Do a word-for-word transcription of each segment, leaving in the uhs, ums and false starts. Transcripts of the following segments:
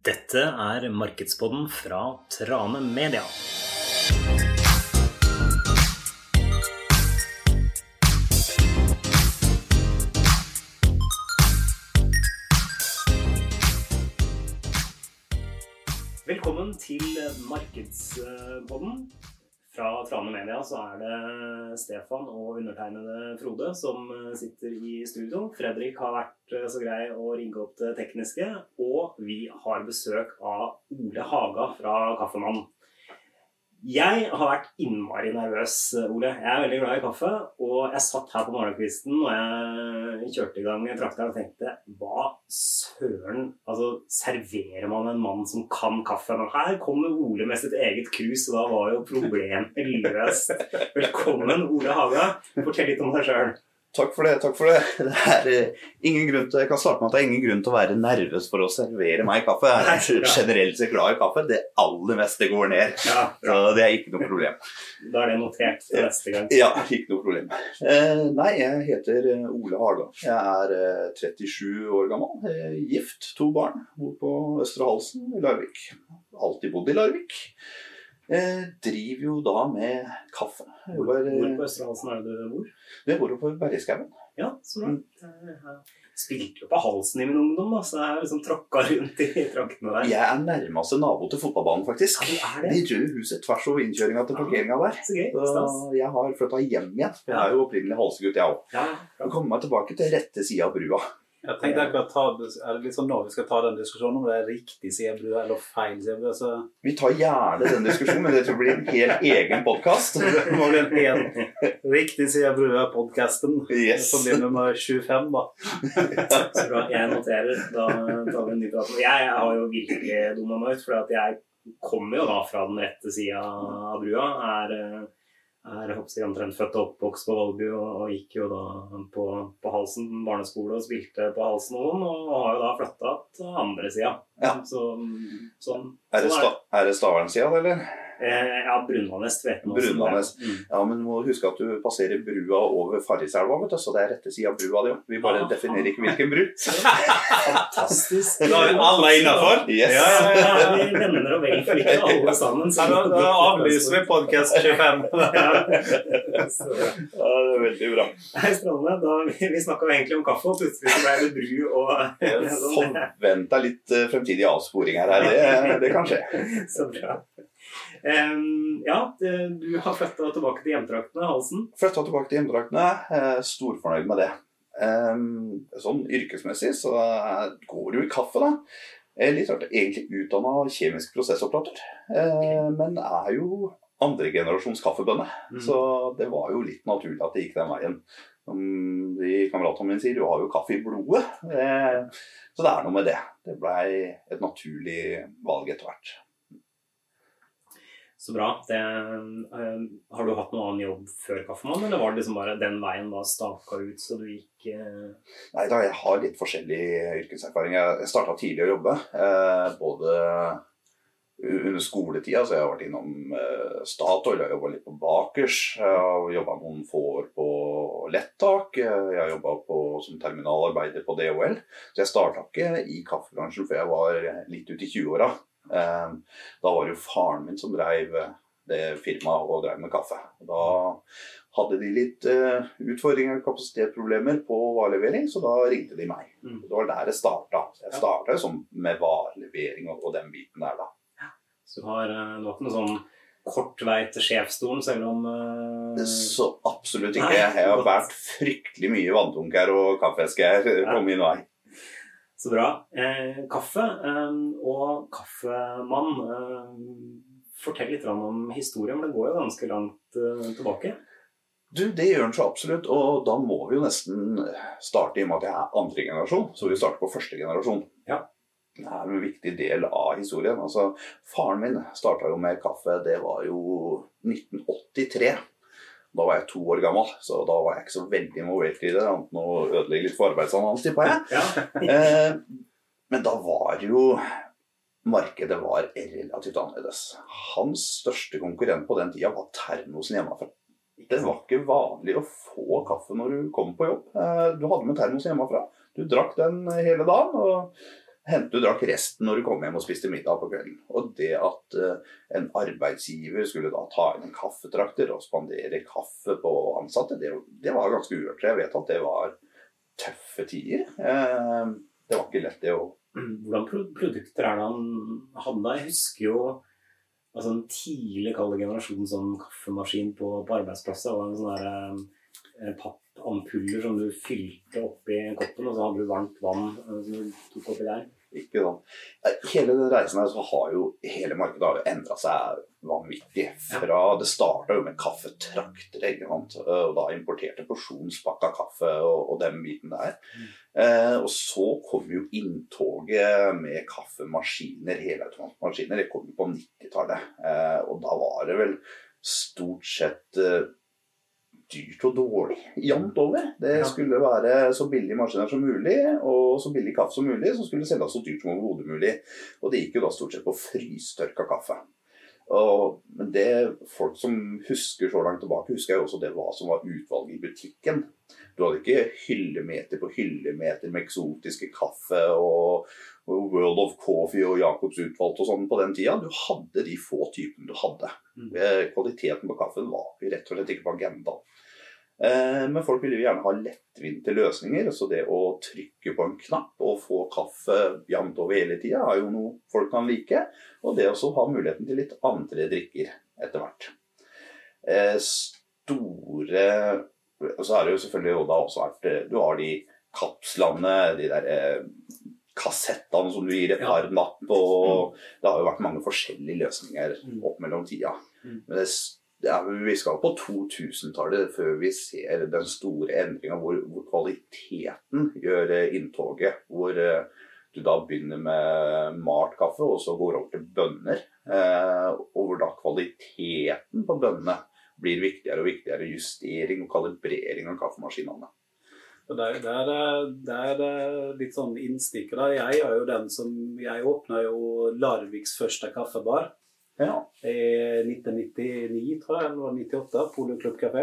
Dette er Markedspodden fra Trane Media. Velkommen til Markedspodden. Fra Trane Media så er det Stefan og undertegnede Frode som sitter i studio. Fredrik har vært så grei å ringe opp det tekniske, og vi har besøk av Ole Haga fra Kaffemann. Jeg har vært innmari nervøs, Ole. Jeg er veldig glad i kaffe, og jeg satt her på morgenkvisten og jeg kjørte i gang trakta og tenkte, hva søren, altså serverer man en mann som kan kaffe? Men her kommer Ole med sitt eget krus, og da var jo problemet løst. Velkommen, Ole Haga. Fortell litt om deg selv. Takk for det, takk for det. Det er uh, ingen grunn til, jeg kan starte med at det er ingen grunn til å være nervøs for å servere meg kaffe. Jeg er generelt så glad i kaffe. Det aller meste går ned, ja, så det er ikke noe problem. Da er det notert til neste gang. Ja, ikke noe problem. Uh, nei, jeg heter Ole Haga. Jeg er uh, trettisju år gammel, uh, gift, to barn, bor på Østre Halsen i Larvik. Alltid bodd i Larvik. Jeg driver jo da med kaffe. Hvor, hvor på Østre Halsen er det du bor? Jeg bor på Bergeskauen. Ja, så bra. Jeg spilte jo på Halsen i min ungdom, da, så jeg har liksom tråkket rundt i traktene der. Jeg er nærmeste nabo til fotballbanen, faktisk. Ja, er det? De røde huset tvers over innkjøringen til parkeringen der. Så gøy, stas. Så jeg har flyttet hjem igjen. Jeg er jo opprinnelig halsegutt, jeg også. Ja, jeg kommer meg tilbake til rette siden av brua. Jeg tenkte akkurat ta, er det litt sånn nå vi skal ta den diskusjonen om det er riktig siden av brua eller feil siden av brua? Så... Vi tar gjerne den diskusjonen, men det tror jeg blir en helt egen podcast. Det må bli en helt riktig siden av brua-podcasten. Yes. Så blir det nummer tjuefem da. Så bra, jeg noterer, da tar vi en ny prat. Jeg har jo virkelig dummet meg ut, for at jeg kommer jo da fra den rette siden av brua, er... Jeg er hoppstig omtrent født og oppvokst på Valby og, og gikk jo da på, på Halsen barneskole og spilte på Halsen noen, og har jo da flyttet til andre siden. Ja. Så, sånn, er, det sånn sta, er det Stavern siden, eller? Eh, ja, Brunvanest vet man. Brunvanest. Mm. Ja, men du må huske at du passerer brua over Farriselva, vet du, så det er rette siden av brua det. Vi bare ah, definerer ikke hvilken bru. Fantastisk. Da er alle innenfor. Yes. Ja, ja, ja, ja, vi venner og vel flytte alle sammen. Så ja, da avlyser vi podcast tjuefem. Ja. Ja, det er veldig bra. Hei, strålende. Da, vi, vi snakket egentlig om kaffe, og plutselig så ble det bru og... Forvent deg litt fremtidig avsporing her, det, det kan skje. Så bra. Um, ja, du har flyttet tilbake til hjemtraktene, Halsen. Flyttet tilbake til hjemtraktene, storfornøyd med det. Um, sånn yrkesmessig så går det jo i kaffe da. Jeg er litt rart, egentlig utdannet kjemisk prosessoperator, uh, men er jo andre generasjons kaffebønne, mm. så det var jo litt naturlig at det gikk den veien. Um, de kameratene mine sier, du har jo kaffe i blodet, uh, så det er noe med det. Det ble et naturlig valg etter hvert. Så bra. Det, uh, har du hatt noen annen jobb før Kaffemann, eller var det liksom bare den veien da staket ut, så du gikk... Uh... Nei da, jeg har litt forskjellig yrkeserfaring. Jeg startet tidlig å jobbe, uh, både under skoletida, så jeg har vært innom uh, Statoil, jeg har jobbet litt på Bakers, jeg har jobbet noen få år på Lettak, jeg har jobbet på, som terminalarbeider på D H L, så jeg startet ikke i kaffebransjen før jeg var litt ut i tjue-åra. Da var det jo faren min som drev det firmaet og drev med kaffe. Da hadde de litt uh, utfordringer og kapasitetsproblemer på varelevering, så da ringte de meg. Mm. Det var der det startet. Jeg startet jo sånn med varelevering og, og den biten der da. Så du har, du har ikke noen sånn kort vei til sjefsstolen, selv om... Uh... Så absolutt ikke. Jeg har vært fryktelig mye vanndunker og kaffeesker på min vei. Så bra. Eh, kaffe eh, og kaffemann. Eh, fortell litt om historien, men det går jo ganske langt eh, tilbake. Du, det gjør den så absolutt, og da må vi jo nesten starte i og med at jeg er andre generasjon, så vi starter på første generasjon. Ja. Det er en viktig del av historien. Altså, faren min startet jo med kaffe, det var jo nitten åttitre. Da var jeg to år gammel, så da var jeg ikke så veldig involvert i det, annet å ødelegge litt for arbeidsannons, tipper jeg. Ja. eh, men da var jo, markedet var relativt annerledes. Hans største konkurrent på den tiden var termosen hjemmefra. Det var ikke vanlig å få kaffe når du kom på jobb. Eh, du hadde med termosen hjemmefra. Du drakk den hele dagen, og hentet du drakk resten når du kom hjem og spiste middag på kvelden. Og det at uh, en arbeidsgiver skulle da ta inn en kaffetrakter og spandere kaffe på ansatte, det, det var ganske uhørt. Jeg vet at det var tøffe tider. Uh, det var ikke lett det å... Hvordan produkter er det han hadde da? Jeg husker jo altså en tidlig kalde generasjon sånn kaffemaskin på, på arbeidsplasser. Det var en sånn der eh, pappampuller som du fylte opp i koppen, og så hadde du varmt vann som du tok oppi der. Ikke sånn. Hele den reisen her så har jo hele markedet har jo endret seg vanvittig. Fra det startet jo med kaffetrakter, ikke sant? Og da importerte porsjonspakka kaffe og, og den biten der. Mm. Eh, og så kom jo inntoget med kaffemaskiner, helautomatmaskiner, det kom jo på nittitallet. Eh, og da var det vel stort sett eh, dyrt og dårlig, jevnt over. Det skulle være så billige maskiner som mulig, og så billig kaffe som mulig, så skulle det selges så dyrt som overhodet mulig. Og det gikk jo da stort sett på frystørka kaffe. Og, men det folk som husker så langt tilbake, husker jeg også det hva som var utvalget i butikken. Du hadde ikke hyllemeter på hyllemeter med eksotiske kaffe og, og World of Coffee og Jacobs utvalgt og sånn på den tida. Du hadde de få typene du hadde. Mm. Kvaliteten på kaffen var rett og slett ikke på agendaen. Men folk ville jo gjerne ha lettvinte løsninger, så det å trykke på en knapp og få kaffe jevnt over hele tiden er jo noe folk kan like, og det også ha muligheten til litt andre drikker etter hvert. Store, og så er det jo selvfølgelig jo da også vært, du har de kapslene, de der kassettene som du gir et par napp på, og det har jo vært mange forskjellige løsninger opp mellom tida. Men det Ja, vi skal på to-tusen-tallet før vi ser den store endringen hvor, hvor kvaliteten gjør inntoget, hvor uh, du da begynner med malt kaffe og så går over til bønner, uh, og hvor da kvaliteten på bønnene blir viktigere og viktigere, justering og kalibrering av kaffemaskinene. Og der, der, der er litt sånn innstikker da. Jeg er jo den som, jeg åpnet jo Larviks første kaffebar. Ja. I nitten nittini, tror jeg, eller nittiåtte, Polo Club Café.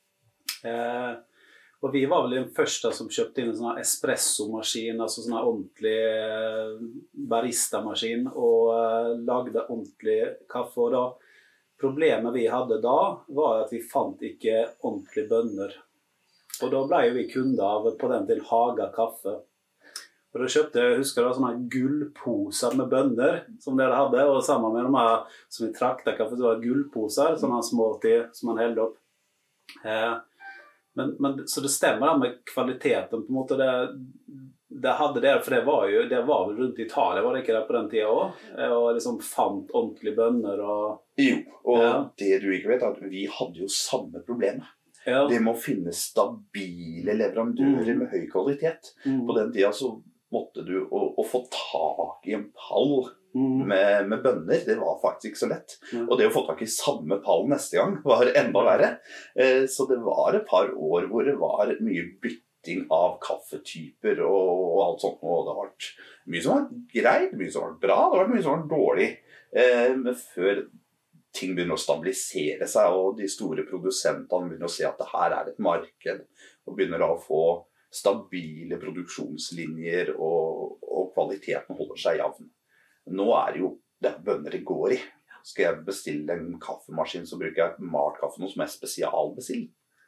Eh, og vi var vel den første som kjøpte inn en sånn espressomaskin, altså sånn ordentlig baristamaskin, og eh, lagde ordentlig kaffe. Og da, problemet vi hadde da, var at vi fant ikke ordentlige bønner. Og da ble jo vi kunder av på den til Haga kaffe. Og da kjøpte jeg, husker det var sånne gullposer med bønner som dere hadde, og sammen med de her som vi trakta kaffe, så var det gullposer, sånne små til, som man heldte opp. Eh, men, men, så det stemmer da med kvaliteten, på en måte, det, det hadde det, for det var jo, det var vel rundt Italia, var det ikke det på den tiden også? Og liksom fant ordentlige bønner og... Jo, og ja. Det du ikke vet er at vi hadde jo samme problemet. Ja. Det må finne stabile leverandører mm. med høy kvalitet. Mm. På den tiden så måtte du å, å få tak i en pall mm. med, med bønner, det var faktisk ikke så lett. Mm. Og det å få tak i samme pall neste gang var enda verre. Eh, så det var et par år hvor det var mye bytting av kaffetyper og, og alt sånt. Og det har vært mye som var greit, mye som var bra, det har vært mye som var dårlig. Eh, men før ting begynner å stabilisere seg, og de store produsentene begynner å se at det her er et marked, og begynner da å få stabile produksjonslinjer, og, og kvaliteten holder seg jevn. Nå er det jo det bønner det går i. Skal jeg bestille en kaffemaskin, så bruker jeg malt kaffe, noe som er spesialbestill.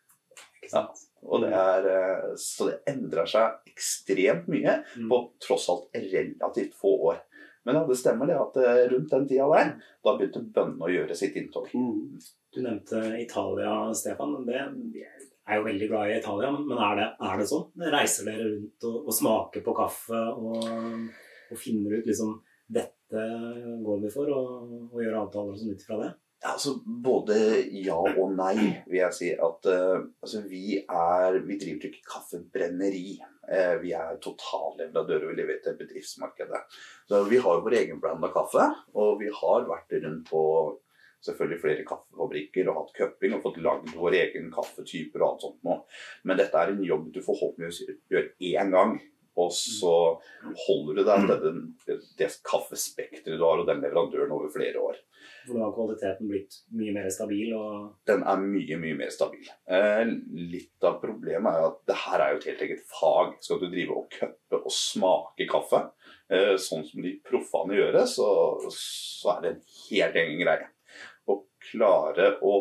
Ja, og det er, så det endrer seg ekstremt mye på tross alt relativt få år. Men ja, det stemmer det at rundt den tida der, da begynte bønnene å gjøre sitt inntog. Mm. Du nevnte Italia, Stefan. Det er jo veldig glad i Italia, men er det, er det sånn? Reiser dere rundt og, og smaker på kaffe og, og finner ut liksom dette går vi for, og, og gjør avtaler sånn ut fra det? Ja, altså, både ja og nei, vil jeg si. At uh, altså, vi, er, vi driver ikke kaffebrenneri. Uh, vi er totalleverandører, vi leverer til bedriftsmarkedet. Så vi har vår egen brand av kaffe, og vi har vært rundt på selvfølgelig flere kaffefabrikker og hatt cupping og fått lagd vår egen kaffetyper og alt sånt nå. Men dette er en jobb du forhåpentligvis gjør én gang, og så holder du deg til det, det kaffespektret du har og den leverandøren over flere år. For nå har kvaliteten blitt mye mer stabil? Og... Den er mye, mye mer stabil. Eh, litt av problemet er at det her er jo et helt eget fag. Skal du drive og køppe og smake kaffe, eh, sånn som de proffene gjør det, så, så er det en helt egen greie. Å klare å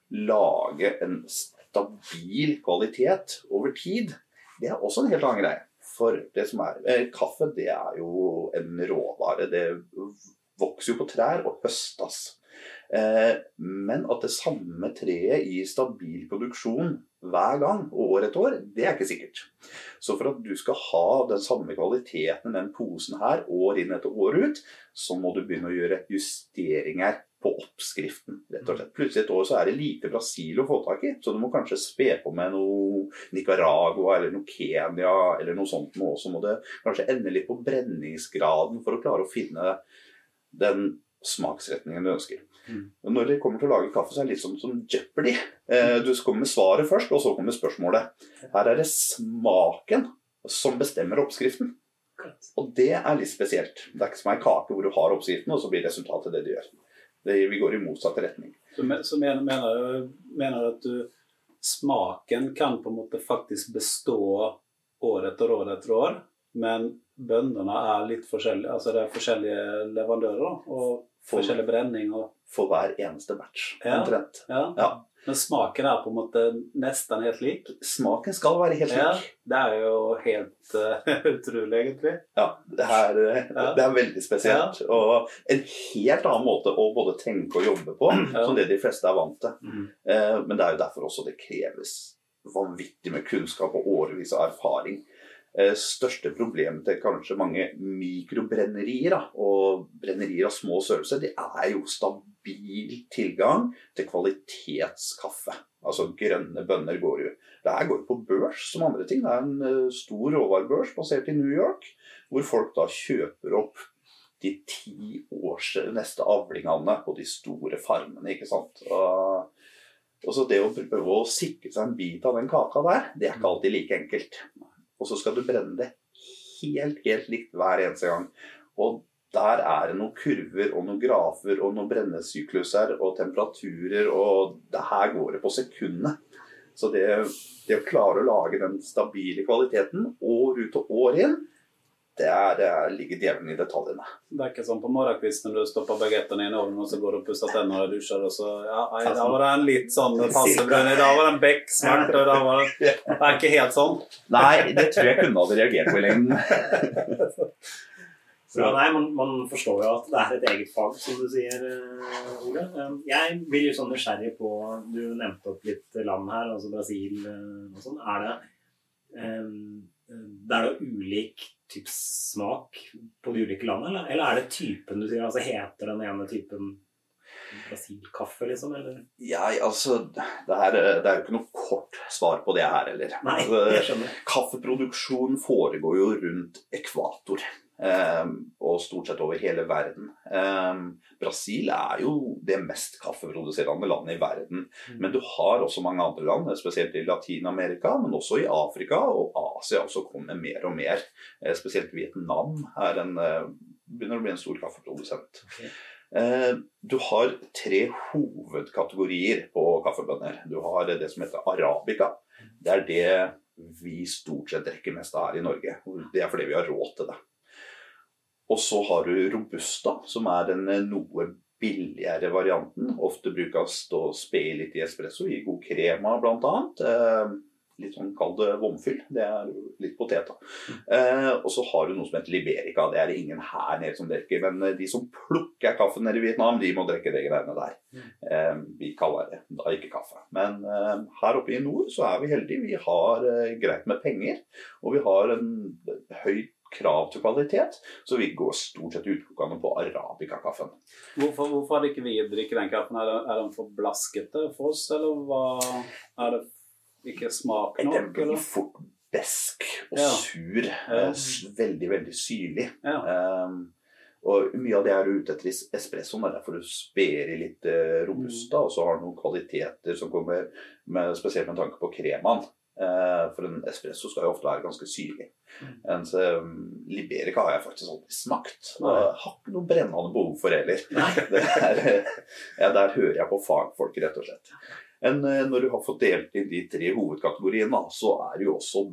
lage en stabil kvalitet over tid, det er også en helt annen greie. For det som er, eh, kaffe, det er jo en råvare, det vokser jo på trær og høstas. Eh, men at det samme treet i stabil produksjon hver gang, år etter år, det er ikke sikkert. Så for at du skal ha den samme kvaliteten i den posen her, år inn etter år ut, så må du begynne å gjøre justeringer på oppskriften, rett og slett. Plutselig et år så er det lite Brasil å få tak i, så du må kanskje spe på med noe Nicaragua eller noe Kenya eller noe sånt noe, så må det kanskje ende litt på brenningsgraden for å klare å finne den smaksretningen du ønsker. Mm. Når det kommer til å lage kaffe, så er det litt sånn som Jeopardy. Eh, du kommer med svaret først, og så kommer spørsmålet. Her er det smaken som bestemmer oppskriften. Og det er litt spesielt. Det er ikke som en kake hvor du har oppskriften, og så blir resultatet det du gjør. Det, vi går i motsatt retning. Så, så mener, mener, mener du at du, smaken kan på en måte faktisk bestå år etter år etter år, men bøndene er litt forskjellige, altså det er forskjellige leverandører og for, forskjellig brenning og... For hver eneste batch, ja, omtrent. Ja. Ja. Men smaken er på en måte nesten helt lik. Smaken skal være helt lik. Ja, det er jo helt uh, utrolig egentlig. Ja, det er, ja. Det er veldig spesielt. Ja. Og en helt annen måte å både tenke og jobbe på, ja, som det de fleste er vant til. Mm. Uh, men det er jo derfor også det kreves vanvittig med kunnskap og årevis av erfaring. Uh, største problemet til kanskje mange mikrobrennerier da, og brennerier av små størrelser, det er jo stabilt tilgang til kvalitetskaffe. Altså grønne bønner går jo. Det her går jo på børs som andre ting. Det er en uh, stor råvarebørs basert i New York, hvor folk da kjøper opp de ti års neste avlingene på de store farmene, ikke sant? Og, og så det å prøve å sikre seg en bit av den kaka der, det er ikke alltid like enkelt. Og så skal du brenne det helt, helt likt hver eneste gang. Og der er det noen kurver og noen grafer og noen brennesykluser og temperaturer, og det her går det på sekundene. Så det, det å klare å lage den stabile kvaliteten år ut og år inn, det, er, det er, ligger djevelen i detaljene. Det er ikke sånn på morgenkvisten når du stopper bagetten i en ovn, og så går du og pusser tennene og dusjer, og så, ja, nei, da var det en litt sånn passebrønn, da var det en bekk smart, og da var det, det er ikke helt sånn. Nei, det tror jeg kunne hadde reagert på i lengden. Ja, nei, man, man forstår jo at det er et eget fag, som du sier, Ole. Jeg blir jo sånn nysgjerrig på, du nevnte opp litt land her, altså Brasil og sånn. Er det, um, det er det ulik typ smak på de ulike landene, eller? Eller er det typen du sier, altså heter den ene typen Brasil-kaffe, liksom, eller? Ja, altså, det, her, det er jo ikke noe kort svar på det her, eller? Nei, jeg skjønner. Kaffeproduksjon foregår jo rundt ekvator. Um, og stort sett over hele verden. Um, Brasil er jo det mest kaffeproduserende landet i verden, mm. men du har også mange andre land, spesielt i Latinamerika, men også i Afrika, og Asia også kommer mer og mer. Uh, spesielt Vietnam er en, uh, begynner å bli en stor kaffeprodusent. Okay. Uh, du har tre hovedkategorier på kaffebønner. Du har det som heter Arabica. Det er det vi stort sett drikker mest av her i Norge. Det er fordi vi har råd til det. Og så har du Robusta, som er den noe billigere varianten. Ofte brukes å spe litt i espresso, i god krema blant annet. Eh, litt sånn kall det vomfyll, det er litt poteter. Eh, og så har du noe som heter Liberica, det er det ingen her nede som drikker. Men de som plukker kaffe nede i Vietnam, de må drikke det greiene der. Eh, vi kaller det da ikke kaffe. Men eh, her oppe i nord så er vi heldige. Vi har eh, greit med penger, og vi har en høy krav til kvalitet, så vi går stort sett utelukkende på Arabica-kaffen. Hvorfor, hvorfor hadde ikke vi drikke den kaffen? Er, det, er den for blaskete for oss, eller hva? Er det ikke smak nok? Den blir fort besk og ja. sur, ja. veldig, veldig syrlig. Ja. Um, og mye av det er ute etter espressoen, det er derfor du sper i litt uh, robusta, mm. og så har du noen kvaliteter som kommer med, spesielt med tanke på kremaen. Uh, for en espresso skal jo ofte være ganske syrlig. Mm. Mens um, Liberica har jeg faktisk aldri smakt. Jeg har ikke noe brennende behov for heller. Det er, ja, der hører jeg på fagfolk, rett og slett. Men uh, når du har fått delt inn de tre hovedkategoriene, så er det jo også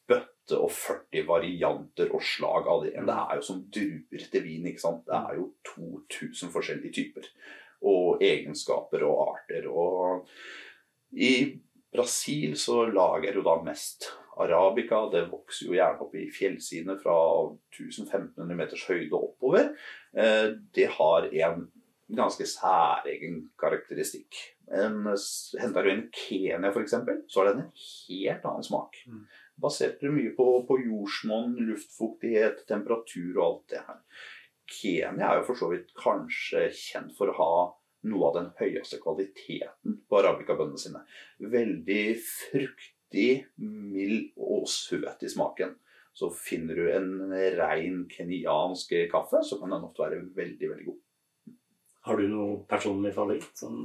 bøtte og førti varianter og slag av det. Det er jo som druer til vin, ikke sant? Det er jo to tusen forskjellige typer og egenskaper og arter. Og i Brasil så lager jo da mest arabica. Det vokser jo gjerne opp i fjellsidene fra femten hundre meters høyde oppover. Det har en ganske særegen karakteristikk. En, henter du en Kenya for eksempel, så har den en helt annen smak. Mm. Basert mye på, på jordsmonn, luftfuktighet, temperatur og alt det her. Kenya er jo for så vidt kanskje kjent for å ha noe av den høyeste kvaliteten på arabica-bønnene sine. Veldig fruktig, mild og søt i smaken. Så finner du en ren kenyansk kaffe, så kan den ofte være veldig, veldig god. Har du noe personlig favoritt? Som...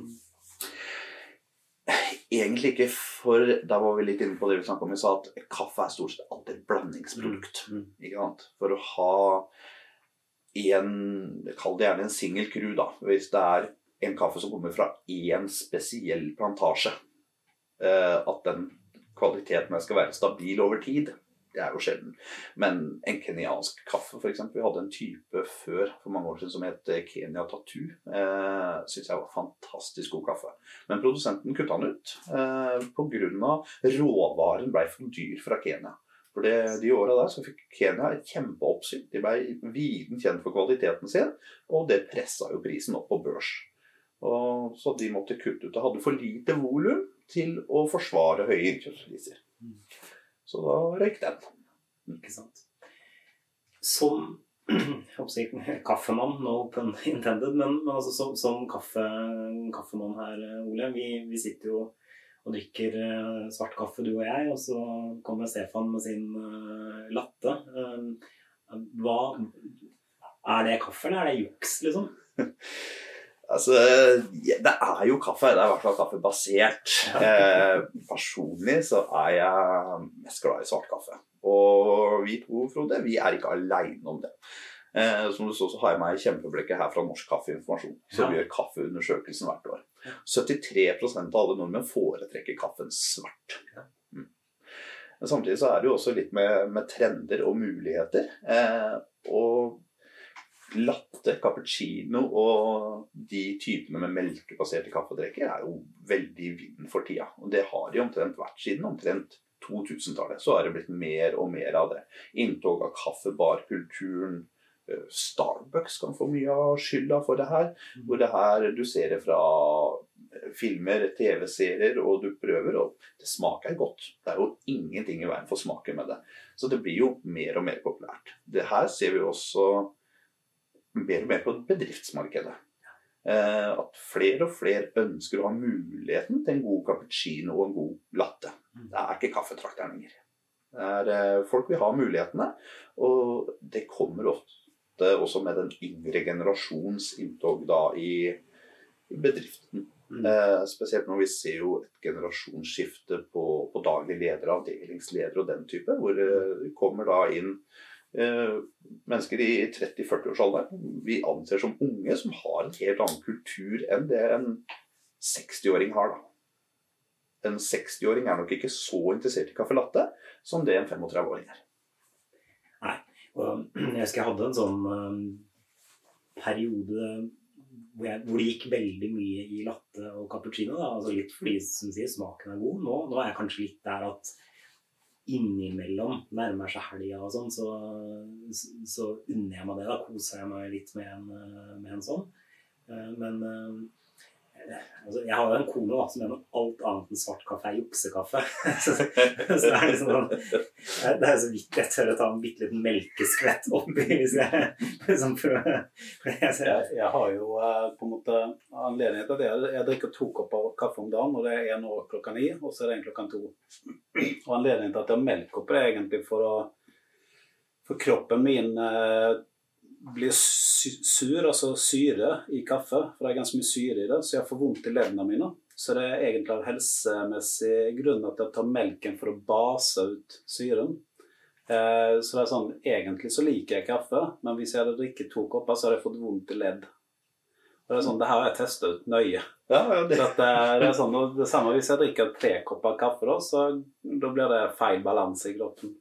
Egentlig ikke, for da var vi litt inne på det vi snakket om. Vi sa at kaffe er stort sett alltid et blandingsprodukt. Mm. Ikke sant? For å ha en, kall det gjerne en single crew da, hvis det er en kaffe som kommer fra en spesiell plantasje, at den kvaliteten skal være stabil over tid. Det er jo sjelden. Men en kenyansk kaffe for eksempel, vi hadde en type før for mange år siden som het Kenya Tattoo. Eh, synes jeg var fantastisk god kaffe. Men produsenten kuttet han ut eh, på grunn av råvaren ble for dyr fra Kenya. For det, de årene der så fikk Kenya et kjempeoppsyn. De ble viden kjent for kvaliteten sin, og det presset jo prisen opp på børs. Og så de måtte kutte ut. Det hadde for lite volum til å forsvare høye innkjøpspriser. Så da røyk den. Ikke sant. Som jeg kaffemann, no pun intended, men, men altså som, som kaffe, kaffemann her, Ole, vi, vi sitter jo og drikker uh, svart kaffe, du og jeg, og så kommer Stefan med sin uh, latte. Uh, hva, er det kaffe, eller er det juks, liksom? Altså, det er jo kaffe, det er i hvert fall kaffebasert. Eh, personlig så er jeg mest glad i svart kaffe. Og vi to, Frode, vi er ikke alene om det. Eh, som du så, så har jeg meg kjempeblekket her fra Norsk Kaffeinformasjon, som ja. gjør kaffeundersøkelsen hvert år. syttitre prosent av alle nordmenn foretrekker kaffen svart. Mm. Men samtidig så er det jo også litt med, med trender og muligheter. Eh, og latte, cappuccino og de typene med melkebaserte kaffedrekker er jo veldig i vinden for tida. Og det har de omtrent vært siden omtrent to tusen-tallet. Så har det blitt mer og mer av det. Inntog av kaffebarkulturen. Starbucks kan få mye av skylda for det her. Hvor det her du ser det fra filmer, tv-serier, og du prøver, og det smaker godt. Det er jo ingenting i veien for smaken med det. Så det blir jo mer og mer populært. Det her ser vi også mer og mer på bedriftsmarkedet. Eh, at flere og flere ønsker å ha muligheten til en god cappuccino og en god latte. Det er ikke kaffetrakter lenger. Det er, eh, folk vil ha mulighetene, og det kommer ofte også med den yngre generasjons inntog da i, i bedriften. Mm. Eh, spesielt når vi ser jo et generasjonsskifte på, på daglig leder, avdelingsleder og den type, hvor det kommer da inn Uh, mennesker i tretti-førti års alder vi anser som unge som har en helt annen kultur enn det en seksti-åring har da. En seksti-åring er nok ikke så interessert i kaffe latte som det en trettifem-åring er. Nei, og jeg husker jeg hadde en sånn um, periode hvor, jeg, hvor det gikk veldig mye i latte og cappuccino da. Altså litt fordi som sier, smaken er god. Nå, nå er jeg kanskje litt der at innimellom nærmer seg helga og sånn, så, så unner jeg meg det da, koser jeg meg litt med en, med en sånn. Men altså, jeg har jo en kone da, som mener alt annet enn svart kaffe er juksekaffe. så, så det er liksom sånn, det er så vidt jeg tør å ta en bitteliten melkeskvett oppi, hvis jeg liksom prøver. Jeg, jeg, jeg har jo på en måte anledning til det. Jeg drikker to kopper kaffe om dagen, og det er en år klokka ni, og så er det en klokka to. Og anledningen til at jeg har melk oppe er egentlig for å for kroppen min eh, blir sur, altså syre i kaffe, for det er ganske mye syre i det, så jeg får vondt i leddene mine. Så det er egentlig av helsemessig grunn at jeg tar melken for å base ut syren. Eh, så det er sånn, egentlig så liker jeg kaffe, men hvis jeg hadde drikket to kopper, så hadde jeg fått vondt i ledd. Og det er sånn, det her har jeg testet ut nøye. Ja, ja, det. Så at det, det er sånn, det samme hvis jeg drikker tre kopper kaffe, da, så da blir det feil balanse i kroppen.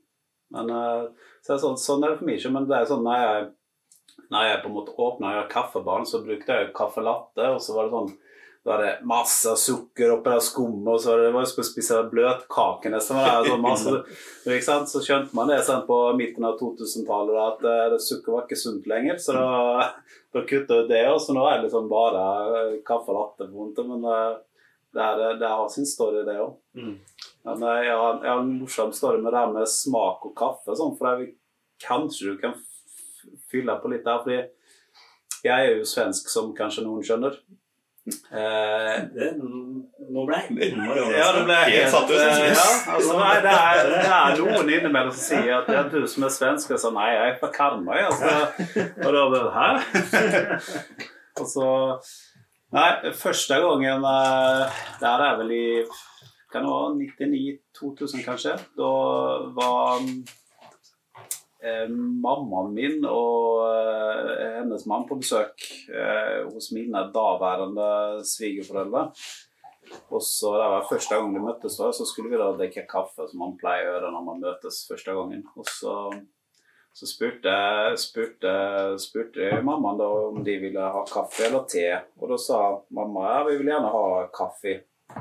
Men uh, så er det sånn, sånn er det for meg ikke, men det er sånn når jeg, når jeg på en måte åpnet jeg kaffebarn, så brukte jeg kaffelatte, og så var det sånn, da var det masse sukker oppi der skummet, og så var det, det var jo skulle spise bløtkake nesten, var det sånn masse, ikke sant? Så skjønte man det sånn på midten av to tusen-tallet at uh, sukker var ikke sunt lenger, så da, da kuttet jeg det, og så nå er det liksom bare kaffelatte på en måte, men uh, det, er, det har sin story det også. Mm. Men uh, jeg, har, jeg har en morsom story med det her med smak og kaffe, sånn, for jeg, kanskje du kan f- fylle på litt der, fordi jeg er jo svensk, som kanskje noen skjønner. Eh, det, nå ble jeg innmari overrasket. Ja, det ble helt satt ut. Ja, altså, nei, det, er, det er noen innimellom som sier at det er du som er svensk, og så nei, jeg er fra Karmøy, altså. Og da ble det her. Og så, nei, første gangen, det er vel i, kan det være nittini to tusen kanskje, da var Eh, mammaen min og eh, hennes mann på besøk eh, hos mine daværende svigerforeldre. Og så det var første gang de møttes da, så skulle vi da drikke kaffe som man pleier å gjøre når man møtes første gangen. Og så, så spurte, spurte, spurte mammaen da om de ville ha kaffe eller te. Og da sa mamma, ja, vi vil gjerne ha kaffe.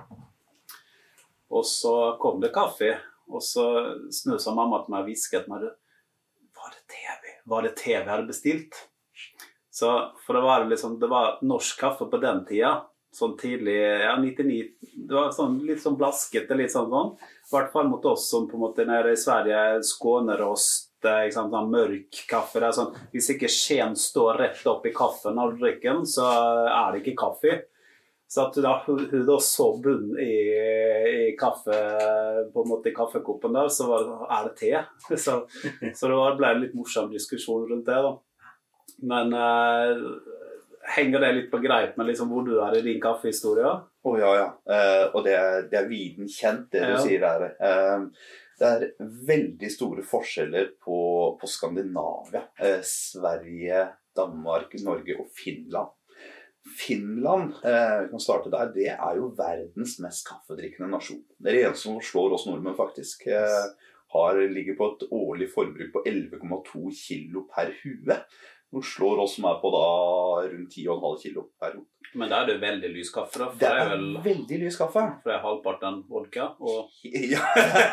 Og så kom det kaffe, og så snusa mamma til meg og visket meg, var det T V? Var det T V jeg hadde bestilt? Så, for det var liksom, det var norsk kaffe på den tida, sånn tidlig, ja, nittini, det var sånn, litt sånn blasket, litt sånn sånn, i hvert fall mot oss som på en måte nede i Sverige, skånerost, ikke sant, sånn mørk kaffe, det er sånn, hvis ikke skjen står rett opp i kaffen av drikken, så er det ikke kaffe. Så at da, hun, hun da så bunn i, i kaffe, på en måte i kaffekoppen der, så var det, er det te? Så, så det var, ble en litt morsom diskusjon rundt det da. Men eh, henger det litt på greip med liksom hvor du er i din kaffehistorie? Å oh, ja, ja. Uh, og det er, det er viden kjent, det du ja. sier der. Uh, det er veldig store forskjeller på, på Skandinavia, uh, Sverige, Danmark, Norge og Finland. Finland, eh, vi kan starte der, det er jo verdens mest kaffedrikkende nasjon. Det er det eneste som slår oss nordmenn faktisk. Eh, har, ligger på et årlig forbruk på elleve komma to kilo per hue. Hvor slår oss som er på da rundt ti komma fem kilo per hue. Men da er det veldig lys kaffe da? For det er, er vel, veldig lys kaffe. For det er halvparten vodka og... Ja,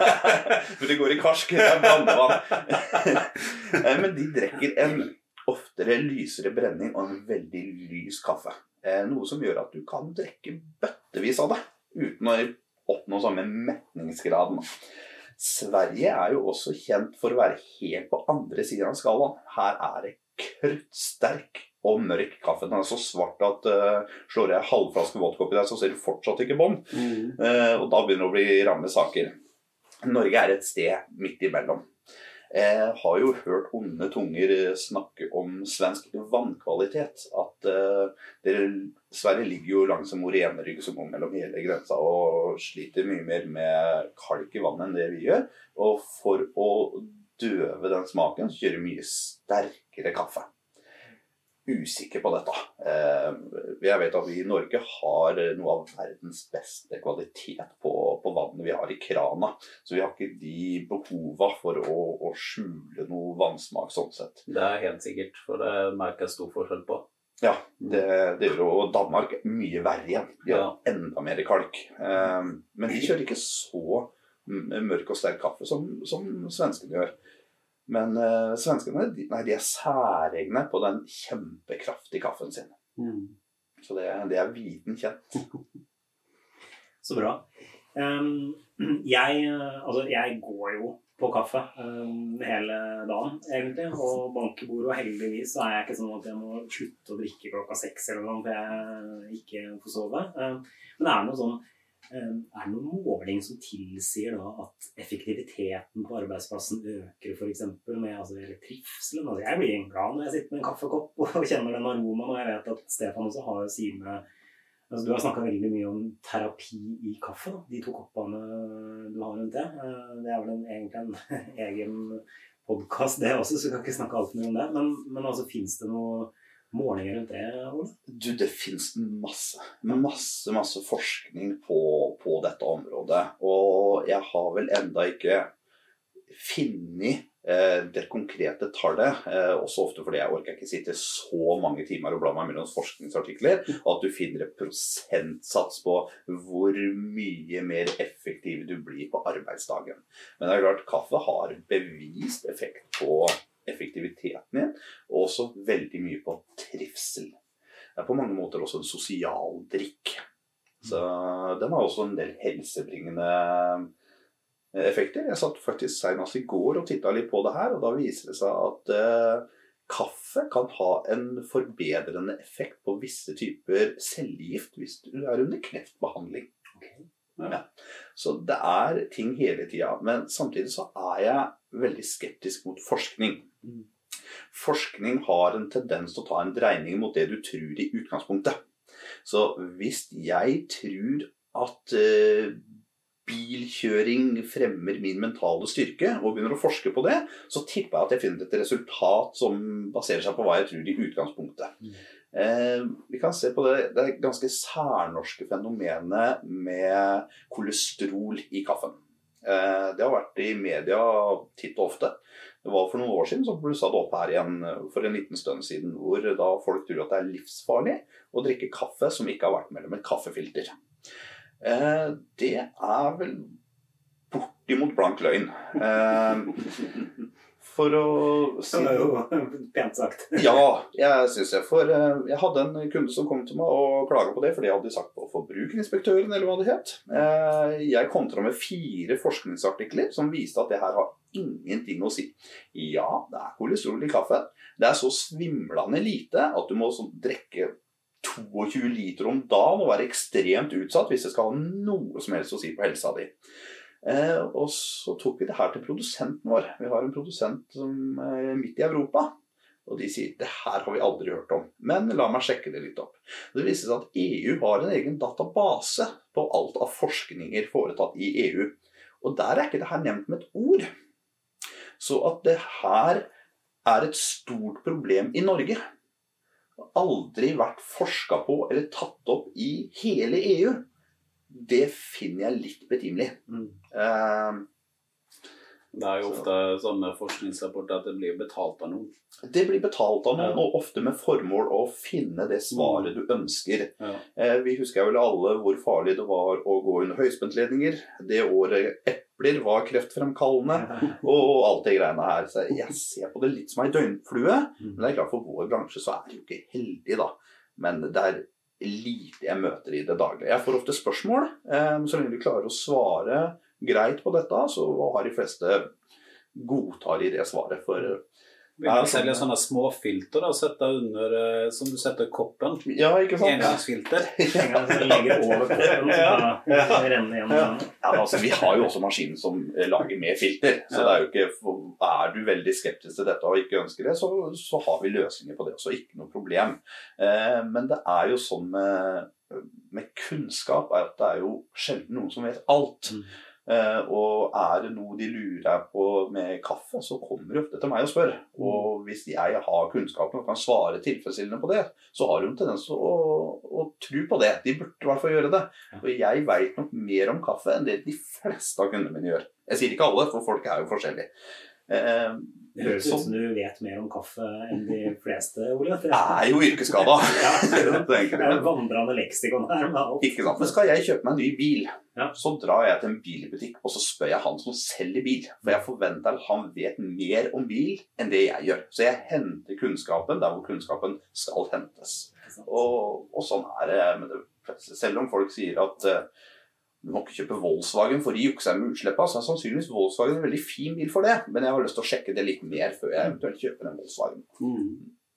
for det går i karsk, det er blandevann. Men de drekker en oftere lysere brenning og en veldig lys kaffe. Eh, noe som gjør at du kan drikke bøttevis av det, uten å oppnå samme metningsgraden. Sverige er jo også kjent for å være helt på andre siden av skalaen. Her er det kruttsterk og mørk kaffe. Den er så svart at uh, slår jeg halvflaske vodka oppi der, så ser du fortsatt ikke bånd. Mm. Uh, og da begynner det å bli ramme saker. Norge er et sted midt imellom. Jeg har jo hørt onde tunger snakke om svensk vannkvalitet. At uh, dere, Sverige ligger jo langs en morenerygg som går mellom hele grensa og sliter mye mer med kalk i vannet enn det vi gjør. Og for å døve den smaken, så gjør det mye sterkere kaffe. Usikker på dette. Jeg vet at vi i Norge har noe av verdens beste kvalitet på, på vannet vi har i krana. Så vi har ikke de behova for å, å skjule noe vannsmak sånn sett. Det er helt sikkert, for det merker jeg stor forskjell på. Ja, det, det gjør jo Danmark mye verre igjen. De har ja. enda mer kalk. Men de kjører ikke så mørk og sterk kaffe som, som svenskene gjør. Men uh, svenskene de, nei, de er særegne på den kjempekraftige kaffen sin. Mm. Så det, det er viten kjent. Så bra. Um, jeg, altså, jeg går jo på kaffe um, hele dagen, egentlig. Og bankebord, og heldigvis så er jeg ikke sånn at jeg må slutte å drikke klokka seks eller noe, for jeg ikke får sove. Um, men det er noe sånn Er det noen måling som tilsier da at effektiviteten på arbeidsplassen øker for eksempel med altså, trivselen? Altså, jeg blir glad når jeg sitter med en kaffekopp og kjenner den aromaen, og jeg vet at Stefan også har sine... Altså, du har snakket veldig mye om terapi i kaffe, da. De to koppene du har rundt det. Det er vel en, egentlig en egen podcast det også, så vi kan ikke snakke alt mye om det. Men, men altså, finnes det noe... målinger rundt det, Ole? Du, det finnes masse, masse, masse forskning på, på dette området. Og jeg har vel enda ikke finnet eh, det konkrete tallet, eh, også ofte fordi jeg orker ikke sitte så mange timer og bla meg mellom forskningsartikler, at du finner et prosentsats på hvor mye mer effektiv du blir på arbeidsdagen. Men det er klart, kaffe har bevist effekt på effektiviteten din, og også veldig mye på trivsel. Det er på mange måter også en sosial drikk. Så den har også en del helsebringende effekter. Jeg satt faktisk senest i går og tittet litt på det her, og da viser det seg at eh, kaffe kan ha en forbedrende effekt på visse typer cellegift hvis du er under kreftbehandling. Okay. Ja. Så det er ting hele tiden, men samtidig så er jeg veldig skeptisk mot forskning. Mm. Forskning har en tendens til å ta en dreining mot det du tror i utgangspunktet. Så hvis jeg tror at eh, bilkjøring fremmer min mentale styrke, og begynner å forske på det, så tipper jeg at jeg finner et resultat som baserer seg på hva jeg tror i utgangspunktet. Mm. Eh, vi kan se på det, det er ganske særnorske fenomenet med kolesterol i kaffen. Eh, det har vært i media titt og ofte. Det var for noen år siden, så blussa det opp her igjen for en liten stund siden, hvor da folk tror at det er livsfarlig å drikke kaffe som ikke har vært mellom et kaffefilter. Eh, det er vel bortimot blank løgn. Eh, for å si... Det er jo pent sagt. Ja, jeg synes jeg. For jeg hadde en kunde som kom til meg og klaget på det, fordi jeg hadde sagt på Forbrukerinspektøren, eller hva det het. Jeg kom til med fire forskningsartikler som viste at det her har ingenting å si. Ja, det er kolesterol i kaffe. Det er så svimlende lite at du må sånn drikke tjueto liter om dagen og være ekstremt utsatt hvis det skal ha noe som helst å si på helsa di. Eh, og så tok vi det her til produsenten vår. Vi har en produsent som er midt i Europa, og de sier, det her har vi aldri hørt om. Men la meg sjekke det litt opp. Det viser seg at E U har en egen database på alt av forskninger foretatt i E U. Og der er ikke det her nevnt med et ord. Så at det her er et stort problem i Norge, aldri vært forsket på eller tatt opp i hele E U, det finner jeg litt betimelig. Mm. Uh, det er jo ofte så. Sånne forskningsrapporter at det blir betalt av noen. Det blir betalt av noen, ja. Og ofte med formål å finne det svaret du ønsker. Ja. Uh, vi husker vel alle hvor farlig det var å gå under høyspentledninger. Det året epler var kreftfremkallende, ja. Og alt det greiene her. Så jeg ser på det litt som en døgnflue, mm. Men det er klart for vår bransje så er det jo ikke heldig da. Men det er lite jeg møter i det daglige. Jeg får ofte spørsmål, eh, så lenge du klarer å svare greit på dette, så har de fleste godtar i det svaret. For vi kan selge sånne små filter og sette under, som du setter koppen. Ja, ikke sant? Engangsfilter. Engangsfilter legger over koppen, så ja. Ja. Renner igjen. Ja. Ja, altså, vi har jo også maskinen som lager med filter, så det er jo ikke, er du veldig skeptisk til dette og ikke ønsker det, så, så har vi løsninger på det også, ikke noe problem. Eh, men det er jo sånn med, med kunnskap, er at det er jo sjelden noen som vet alt. Mm. Uh, og er det noe de lurer på med kaffe, så kommer de ofte til meg og spør. Mm. Og hvis jeg har kunnskapen og kan svare tilfredsstillende på det, så har de en tendens til å, å tro på det. De burde i hvert fall gjøre det. Og jeg vet nok mer om kaffe enn det de fleste av kundene mine gjør. Jeg sier ikke alle, for folk er jo forskjellige. Uh, Det høres ut som du vet mer om kaffe enn de fleste, Ole. Jeg er jo yrkesskada. Ja, det er en vandrende leksikon her. Ikke sant, men skal jeg kjøpe meg en ny bil, ja. Så drar jeg til en bilbutikk, og så spør jeg han som selger bil. For jeg forventer at han vet mer om bil enn det jeg gjør. Så jeg henter kunnskapen der hvor kunnskapen skal hentes. Og, og sånn er det med det. Selv om folk sier at uh, du må ikke kjøpe Volkswagen for å jukse med utslippet, så er sannsynligvis Volkswagen en veldig fin bil for det. Men jeg har lyst til å sjekke det litt mer før jeg eventuelt kjøper en Volkswagen. Mm.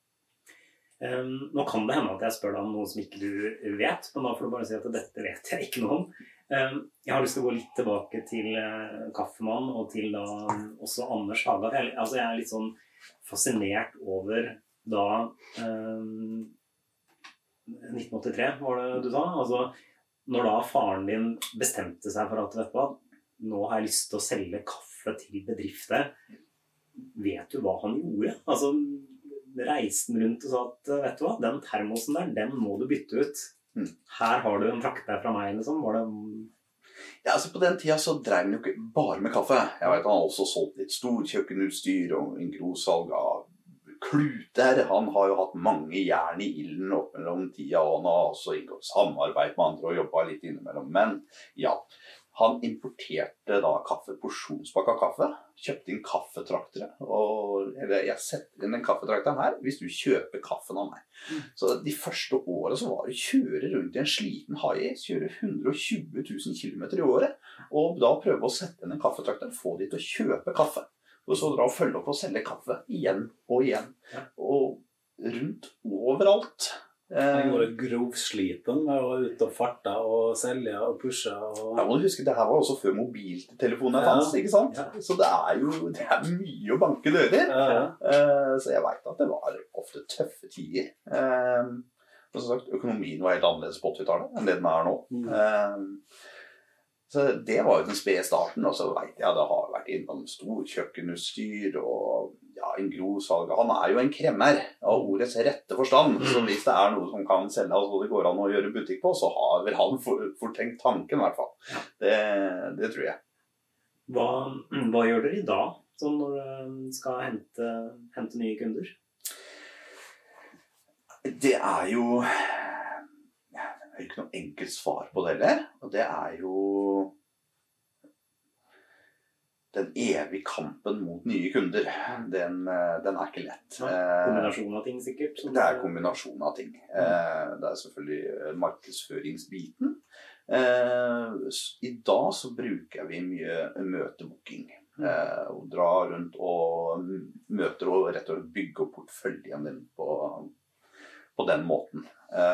Um, nå kan det hende at jeg spør deg om noe som ikke du vet, men da får du bare si at dette vet jeg ikke noe om. Um, jeg har lyst til å gå litt tilbake til uh, Kaffemann og til da også Anders Haga. Jeg, altså jeg er litt sånn fascinert over da um, nitten åttitre var det du sa, altså når da faren din bestemte seg for at, vet du hva, nå har jeg lyst til å selge kaffe til bedrifter, vet du hva han gjorde? Altså, reiste han rundt og sa at, vet du hva, den termosen der, den må du bytte ut. Her har du en trakt der fra meg, liksom. Var det... Ja, altså På den tida så drev han jo ikke bare med kaffe. Jeg vet Han har også solgt litt storkjøkkenutstyr og en grosalg av kluter. Han har jo hatt mange jern i ilden opp mellom tida, og han har også inngått samarbeid med andre og jobbet litt innimellom. Men ja, han importerte da kaffe, porsjonspakka kaffe, kjøpte inn kaffetraktere, og eller, jeg setter inn den kaffetrakteren her hvis du kjøper kaffen av meg. Så de første årene så var det å kjøre rundt i en sliten high-ace, kjøre hundre og tjue tusen kilometer i året, og da prøve å sette inn en kaffetrakter, få de til å kjøpe kaffe. Og så dra og følge opp og selge kaffe igjen og igjen. Og rundt overalt. Jeg var grovsliten med å være ute og farte og selge og pushe. Og... Ja, må du huske, det her var også før mobiltelefonen ja. fanns, ikke sant? Ja. Så det er jo det er mye å banke dører. Ja, ja. Uh, så jeg vet at det var ofte tøffe tider. Uh, og som sagt, økonomien var helt annerledes på åttitallet enn det den er nå. Mm. Uh, så det var jo den spede starten, og så vet jeg det har vært innom stor kjøkkenutstyr og ja, en grosalg. Han er jo en kremmer av ordets rette forstand, så hvis det er noe som kan selge og det går an å gjøre butikk på, så har vel han fortenkt tanken i hvert fall. Det, det tror jeg. Hva, hva gjør dere i dag, sånn når dere skal hente, hente nye kunder? Det er jo det er ikke noe enkelt svar på det heller, og det er jo den evige kampen mot nye kunder. Den, den er ikke lett. Ja, kombinasjon av ting sikkert? Det er kombinasjon av ting. Det er selvfølgelig markedsføringsbiten. I dag så bruker vi mye møtebooking. Og dra rundt og møter og rett og slett bygge opp portføljen din på, på den måten.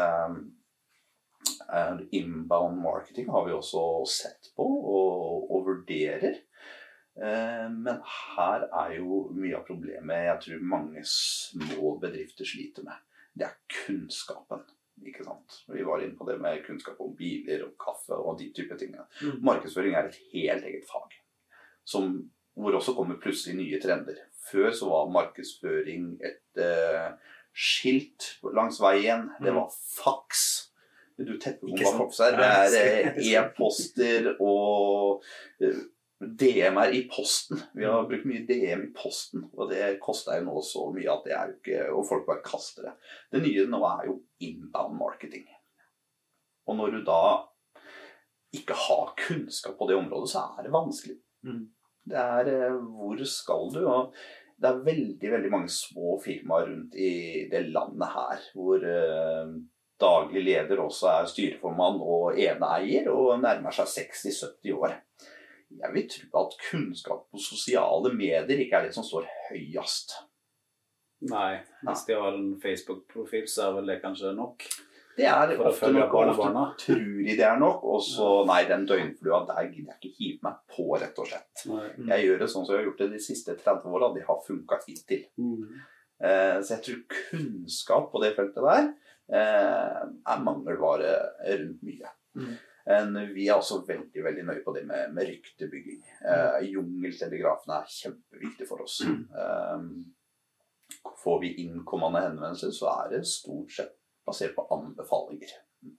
Inbound marketing har vi også sett på og, og vurderer. Men her er jo mye av problemet jeg tror mange små bedrifter sliter med. Det er kunnskapen, ikke sant? Vi var inne på det med kunnskap om biler og kaffe og de type tingene. Mm. Markedsføring er et helt eget fag, som, hvor også kommer plutselig nye trender. Før så var markedsføring et uh, skilt langs veien, det var fax. Du tepper på hva fax er. Det er e-poster og uh, D M-er i posten. Vi har brukt mye D M i posten, og det koster jo nå så mye at det er jo ikke, og folk bare kaster det. Det nye nå er jo inbound marketing. Og når du da ikke har kunnskap på det området, så er det vanskelig. Mm. Det er, hvor skal du? Og det er veldig, veldig mange små firmaer rundt i det landet her, hvor uh, daglig leder også er styreformann og eneeier, og nærmer seg seksti til sytti år. Jeg vil tro at kunnskap på sosiale medier ikke er det som står høyest. Nei, hvis de har en Facebook-profil, så er vel det kanskje nok. Det er ofte nok, og ofte tror de det er nok, og så, nei, den døgnflua, der gidder jeg ikke hive meg på, rett og slett. Mm. Jeg gjør det sånn som jeg har gjort det de siste tretti årene, de har funket hittil. Mm. Eh, så jeg tror kunnskap på det feltet der eh, er mangelvare rundt mye. Mm. Men vi er også veldig, veldig nøye på det med, med ryktebygging. Eh, jungeltelegrafene er kjempeviktig for oss. Eh, får vi innkommende henvendelser, så er det stort sett basert på anbefalinger.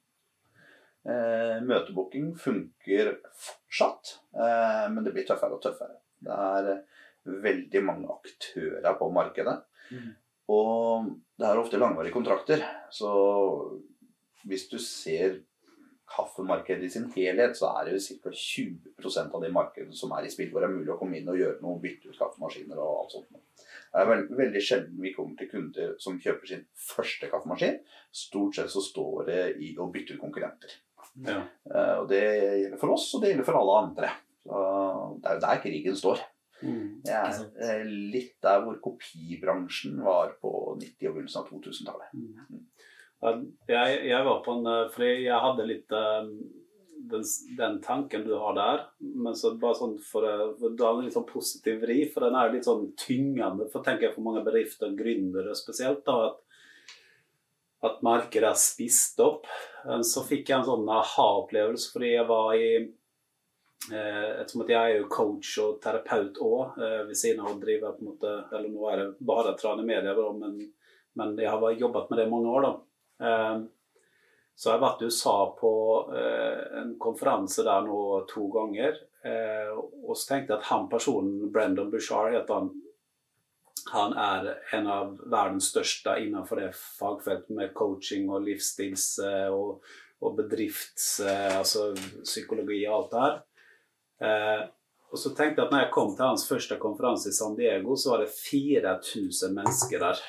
Eh, møtebooking funker fortsatt, eh, men det blir tøffere og tøffere. Det er veldig mange aktører på markedet, mm. og det er ofte langvarige kontrakter, så hvis du ser kaffemarkedet i sin helhet, så er det jo ca. tjue prosent av det markedet som er i spill, hvor det er mulig å komme inn og gjøre noe, bytte ut kaffemaskiner og alt sånt. Det er veld, veldig sjelden vi kommer til kunder som kjøper sin første kaffemaskin. Stort sett så står det i å bytte ut konkurrenter. Ja. Uh, og det gjelder for oss, og det gjelder for alle andre. Så det er jo der krigen står. Mm. Det er litt der hvor kopibransjen var på nitti- og begynnelsen av to tusen-tallet. Mm. Jeg, jeg var på en, fordi jeg hadde litt den, den tanken du har der, men så bare sånn for, for du har en litt sånn positiv vri, for den er litt sånn tyngende, for tenker jeg for mange bedrifter, gründere spesielt, da, at, at markedet er spist opp. Så fikk jeg en sånn aha-opplevelse, fordi jeg var i, eh, ettersom at jeg er jo coach og terapeut også, eh, ved siden av å drive på en måte, eller nå er det bare trane medier, men, men jeg har jobbet med det i mange år da. Så jeg har vært i U S A på eh, en konferanse der nå to ganger, eh, og så tenkte jeg at han personen, Brendan Burchard, heter han, han er en av verdens største innenfor det fagfeltet med coaching og livsstils og, og bedrifts, altså psykologi og alt det her. Eh, og så tenkte jeg at når jeg kom til hans første konferanse i San Diego, så var det fire tusen mennesker der.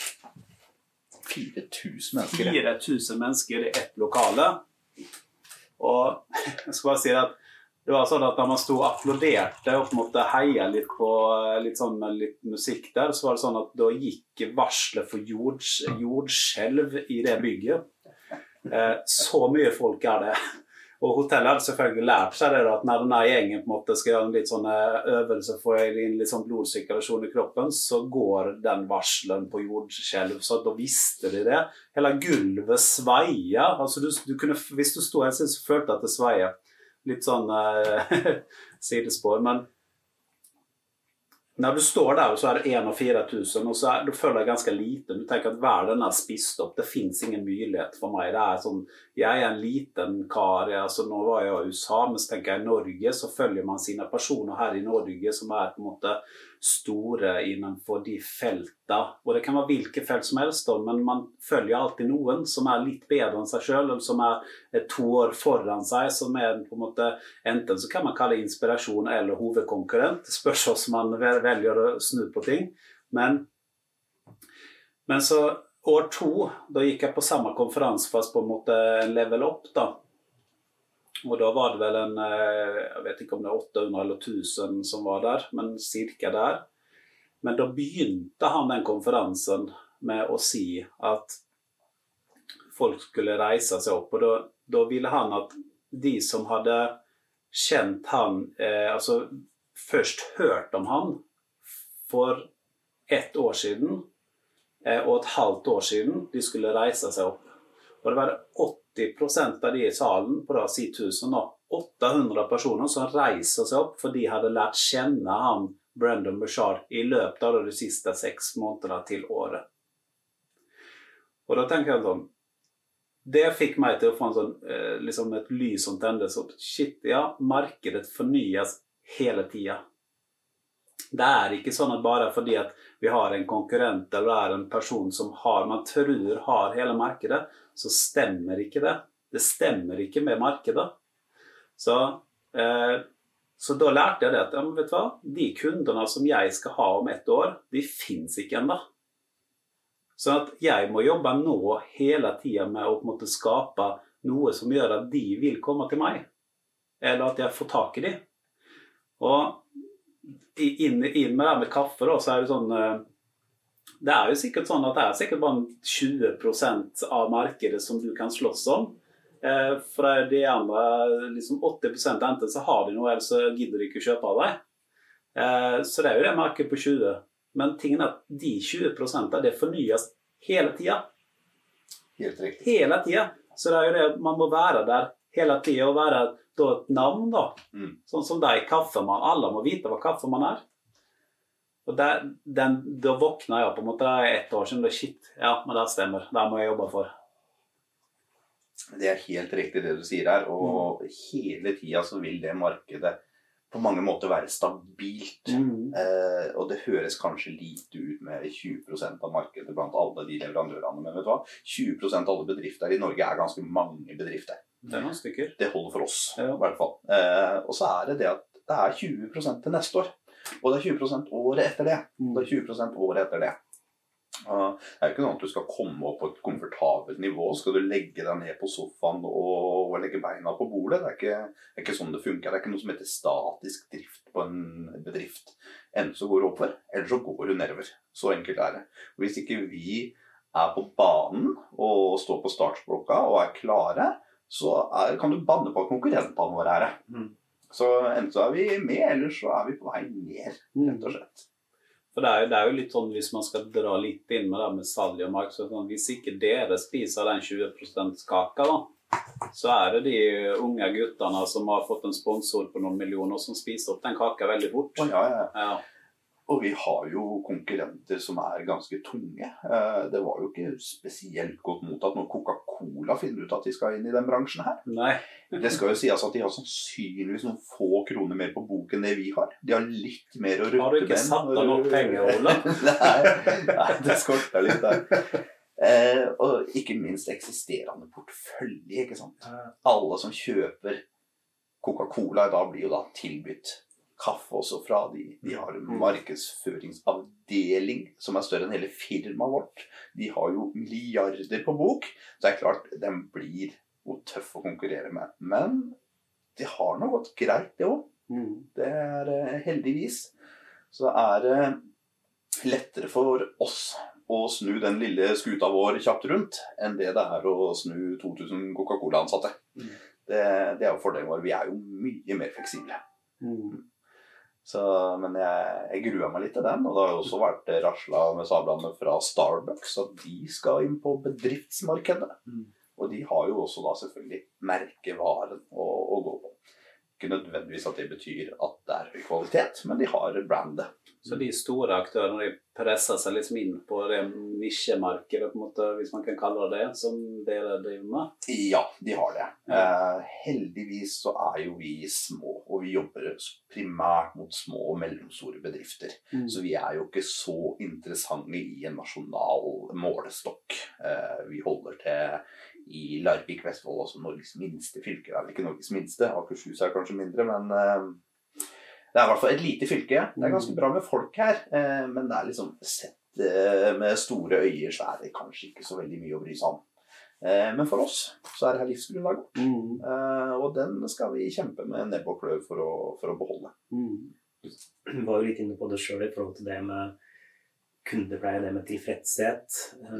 fire tusen mennesker? fire tusen mennesker i ett lokale. Og jeg skal bare si at det var sånn at når man stod og applauderte og på en måte heia litt på litt, sånn, litt musikk der, så var det sånn at da gikk varslet for jord, jordskjelv i det bygget. Eh, så mye folk er det. Og hotellet hadde selvfølgelig lært seg det da, at når denne gjengen på en måte skal gjøre en litt sånn øvelse for å inn litt sånn blodsirkulasjon i kroppen, så går den varselen på jordskjelv, så da visste de det. Hele gulvet sveier. Altså du, du kunne, hvis du stod her, så følte jeg at det sveier. Litt sånn uh, sidespår, men når du står der så er det en av fire tusen, og så er, du føler deg ganske liten. Du tenker at verden er spist opp, det finnes ingen mulighet for meg. Det er sånn, jeg er en liten kar, altså nå var jeg i U S A, men så tenker jeg i Norge, så følger man sine personer her i Norge som er på en måte store innenfor de felta, og det kan være hvilke felt som helst, men man følger alltid noen som er litt bedre enn seg selv, eller som er to år foran seg, som er på en måte, enten så kan man kalle inspirasjon eller hovedkonkurrent, det spørs hvordan man velger å snu på ting, men, men så år to, da gikk jeg på samme konferanse, fast på en måte en level up da, og da var det vel en, jeg vet ikke om det er åtte hundre eller tusen som var der, men cirka der. Men da begynte han den konferansen med å si at folk skulle reise seg opp, og da, da ville han at de som hadde kjent han, eh, altså først hørt om han for ett år siden, eh, og et halvt år siden, de skulle reise seg opp. Og det var åtti prosent av de i salen, på da si tusen, åtte hundre personer som reiser seg opp, for de hadde lært kjenne han, Brendan Burchard, i løpet av de siste seks månedene til året. Og da tenker jeg sånn, det fikk meg til å få en sånn, eh, liksom et lys som tendes opp. Shit, ja, markedet fornyes hele tiden. Det er ikke sånn at bare fordi at vi har en konkurrent eller er en person som har, man tror har hele markedet, så stemmer ikke det. Det stemmer ikke med markedet. Så, eh, så da lærte jeg det at, ja, men vet du hva? De kundene som jeg skal ha om ett år, de finnes ikke enda. Så at jeg må jobbe nå hele tiden med å på en måte skape noe som gjør at de vil komme til meg. Eller at jeg får tak i de. Og inn, inn med det med kaffe da, så er det sånn, det er jo sikkert sånn at det er sikkert bare tjue prosent av markedet som du kan slåss om, for de andre liksom åtti prosent enten så har de noe, eller så gidder de ikke kjøpe av deg, så det er jo det markedet på tjue, men tingen er at de tjue prosent det fornyes hele tiden. Helt riktig. Hele tiden, så det er jo det, man må være der hele tiden og være da et navn da, mm. sånn som deg, kaffemann, alle må vite hva kaffemann er. Og der, den, da våkner jeg på en måte ett år siden, det er shit, ja, men det stemmer, det må jeg jobbe for. Det er helt riktig det du sier her, og mm. hele tiden så vil det markedet på mange måter være stabilt, mm. eh, og det høres kanskje lite ut med tjue prosent av markedet blant alle de leverandørene, men vet du hva? tjue prosent av alle bedrifter i Norge er ganske mange bedrifter. Det er noen stykker. Det holder for oss, ja. I hvert fall. Eh, og så er det det at det er tjue prosent til neste år, og det er tjue prosent året etter det, og det er tjue prosent året etter det. Uh, det er jo ikke sånn at du skal komme opp på et komfortabelt nivå, skal du legge deg ned på sofaen og, og legge beina på bordet. Det er, ikke, det er ikke sånn det funker. Det er ikke noe som heter statisk drift på en bedrift. Enten så går det oppover, eller så går det nedover. Så enkelt er det. Og hvis ikke vi er på banen og står på startblokka og er klare, så er, kan du banne på at konkurrentene våre er. Mm. Så enten så er vi med, eller så er vi på vei ned, rett og slett. For det er, jo, det er jo litt sånn, hvis man skal dra litt inn med det med salg og markedsføring, sånn, hvis ikke dere spiser den tjue prosent kaka da, så er det de unge guttene som har fått en sponsor på noen millioner som spiser opp den kaka veldig fort. Oh, ja, ja. Ja. Og vi har jo konkurrenter som er ganske tunge. Det var jo ikke spesielt godt mottatt når Coca-Cola finner ut at de skal inn i den bransjen her. Nei. Det skal jo sies at de har sannsynligvis noen få kroner mer på boken enn det vi har. De har litt mer å rutte med. Har du ikke satt av nok penger, Ola? nei, nei, det skorter litt der. Eh, og ikke minst eksisterende portfølje, ikke sant? Alle som kjøper Coca-Cola da blir jo da tilbytt kaffe også fra de. De har en markedsføringsavdeling som er større enn hele firmaet vårt. De har jo milliarder på bok, så det er klart den blir jo tøff å konkurrere med. Men det har nå gått greit det også. Mm. Det er heldigvis. Så er det lettere for oss å snu den lille skuta vår kjapt rundt enn det det er å snu to tusen Coca-Cola-ansatte. Mm. Det, det er jo fordelen vår. Vi er jo mye mer fleksible. Mm. Så, men jeg, jeg gruer meg litt til den, og det har jo også vært rasla med sablene fra Starbucks at de skal inn på bedriftsmarkedet. Mm. Og de har jo også da selvfølgelig merkevaren å, å gå på. Ikke nødvendigvis at det betyr at det er høy kvalitet, men de har brandet. Så de store aktørene de presser seg liksom inn på det nisjemarkedet, på en måte, hvis man kan kalle det det, som dere driver med? Ja, de har det. Eh, heldigvis så er jo vi små, og vi jobber primært mot små og mellomstore bedrifter. Mm. Så vi er jo ikke så interessante i en nasjonal målestokk. Eh, vi holder til i Larvik, Vestfold, altså Norges minste fylke. Det er vel ikke Norges minste, Akershus er kanskje mindre, men eh, det er i hvert fall et lite fylke. Det er ganske bra med folk her, eh, men det er liksom sett eh, med store øyer, så er det kanskje ikke så veldig mye å bry seg om. Eh, men for oss så er det her livsgrunnlag. Mm. Eh, og den skal vi kjempe med nebb og kløv for å, for å beholde. Mm. Du var jo litt inne på det selv i forhold til det med kundepleie, det med tilfredshet,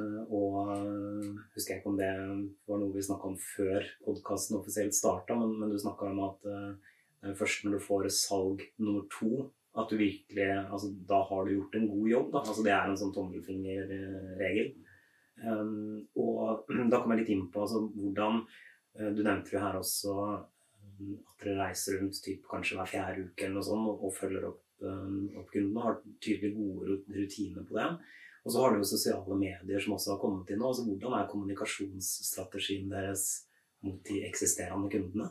og husker jeg ikke om det var noe vi snakket om før podcasten offisielt startet, men, men du snakket om at uh, først når du får salg nummer to, at du virkelig, altså da har du gjort en god jobb da, altså det er en sånn tommelfingerregel. Um, og da kom jeg litt inn på altså, hvordan, uh, du nevnte jo her også um, at dere reiser rundt typ, kanskje hver fjerde uke eller noe sånt, og, og følger opp opp kundene, har tydelig gode rutiner på det. Og så har du jo sosiale medier som også har kommet inn nå. Altså, hvordan er kommunikasjonsstrategien deres mot de eksisterende kundene?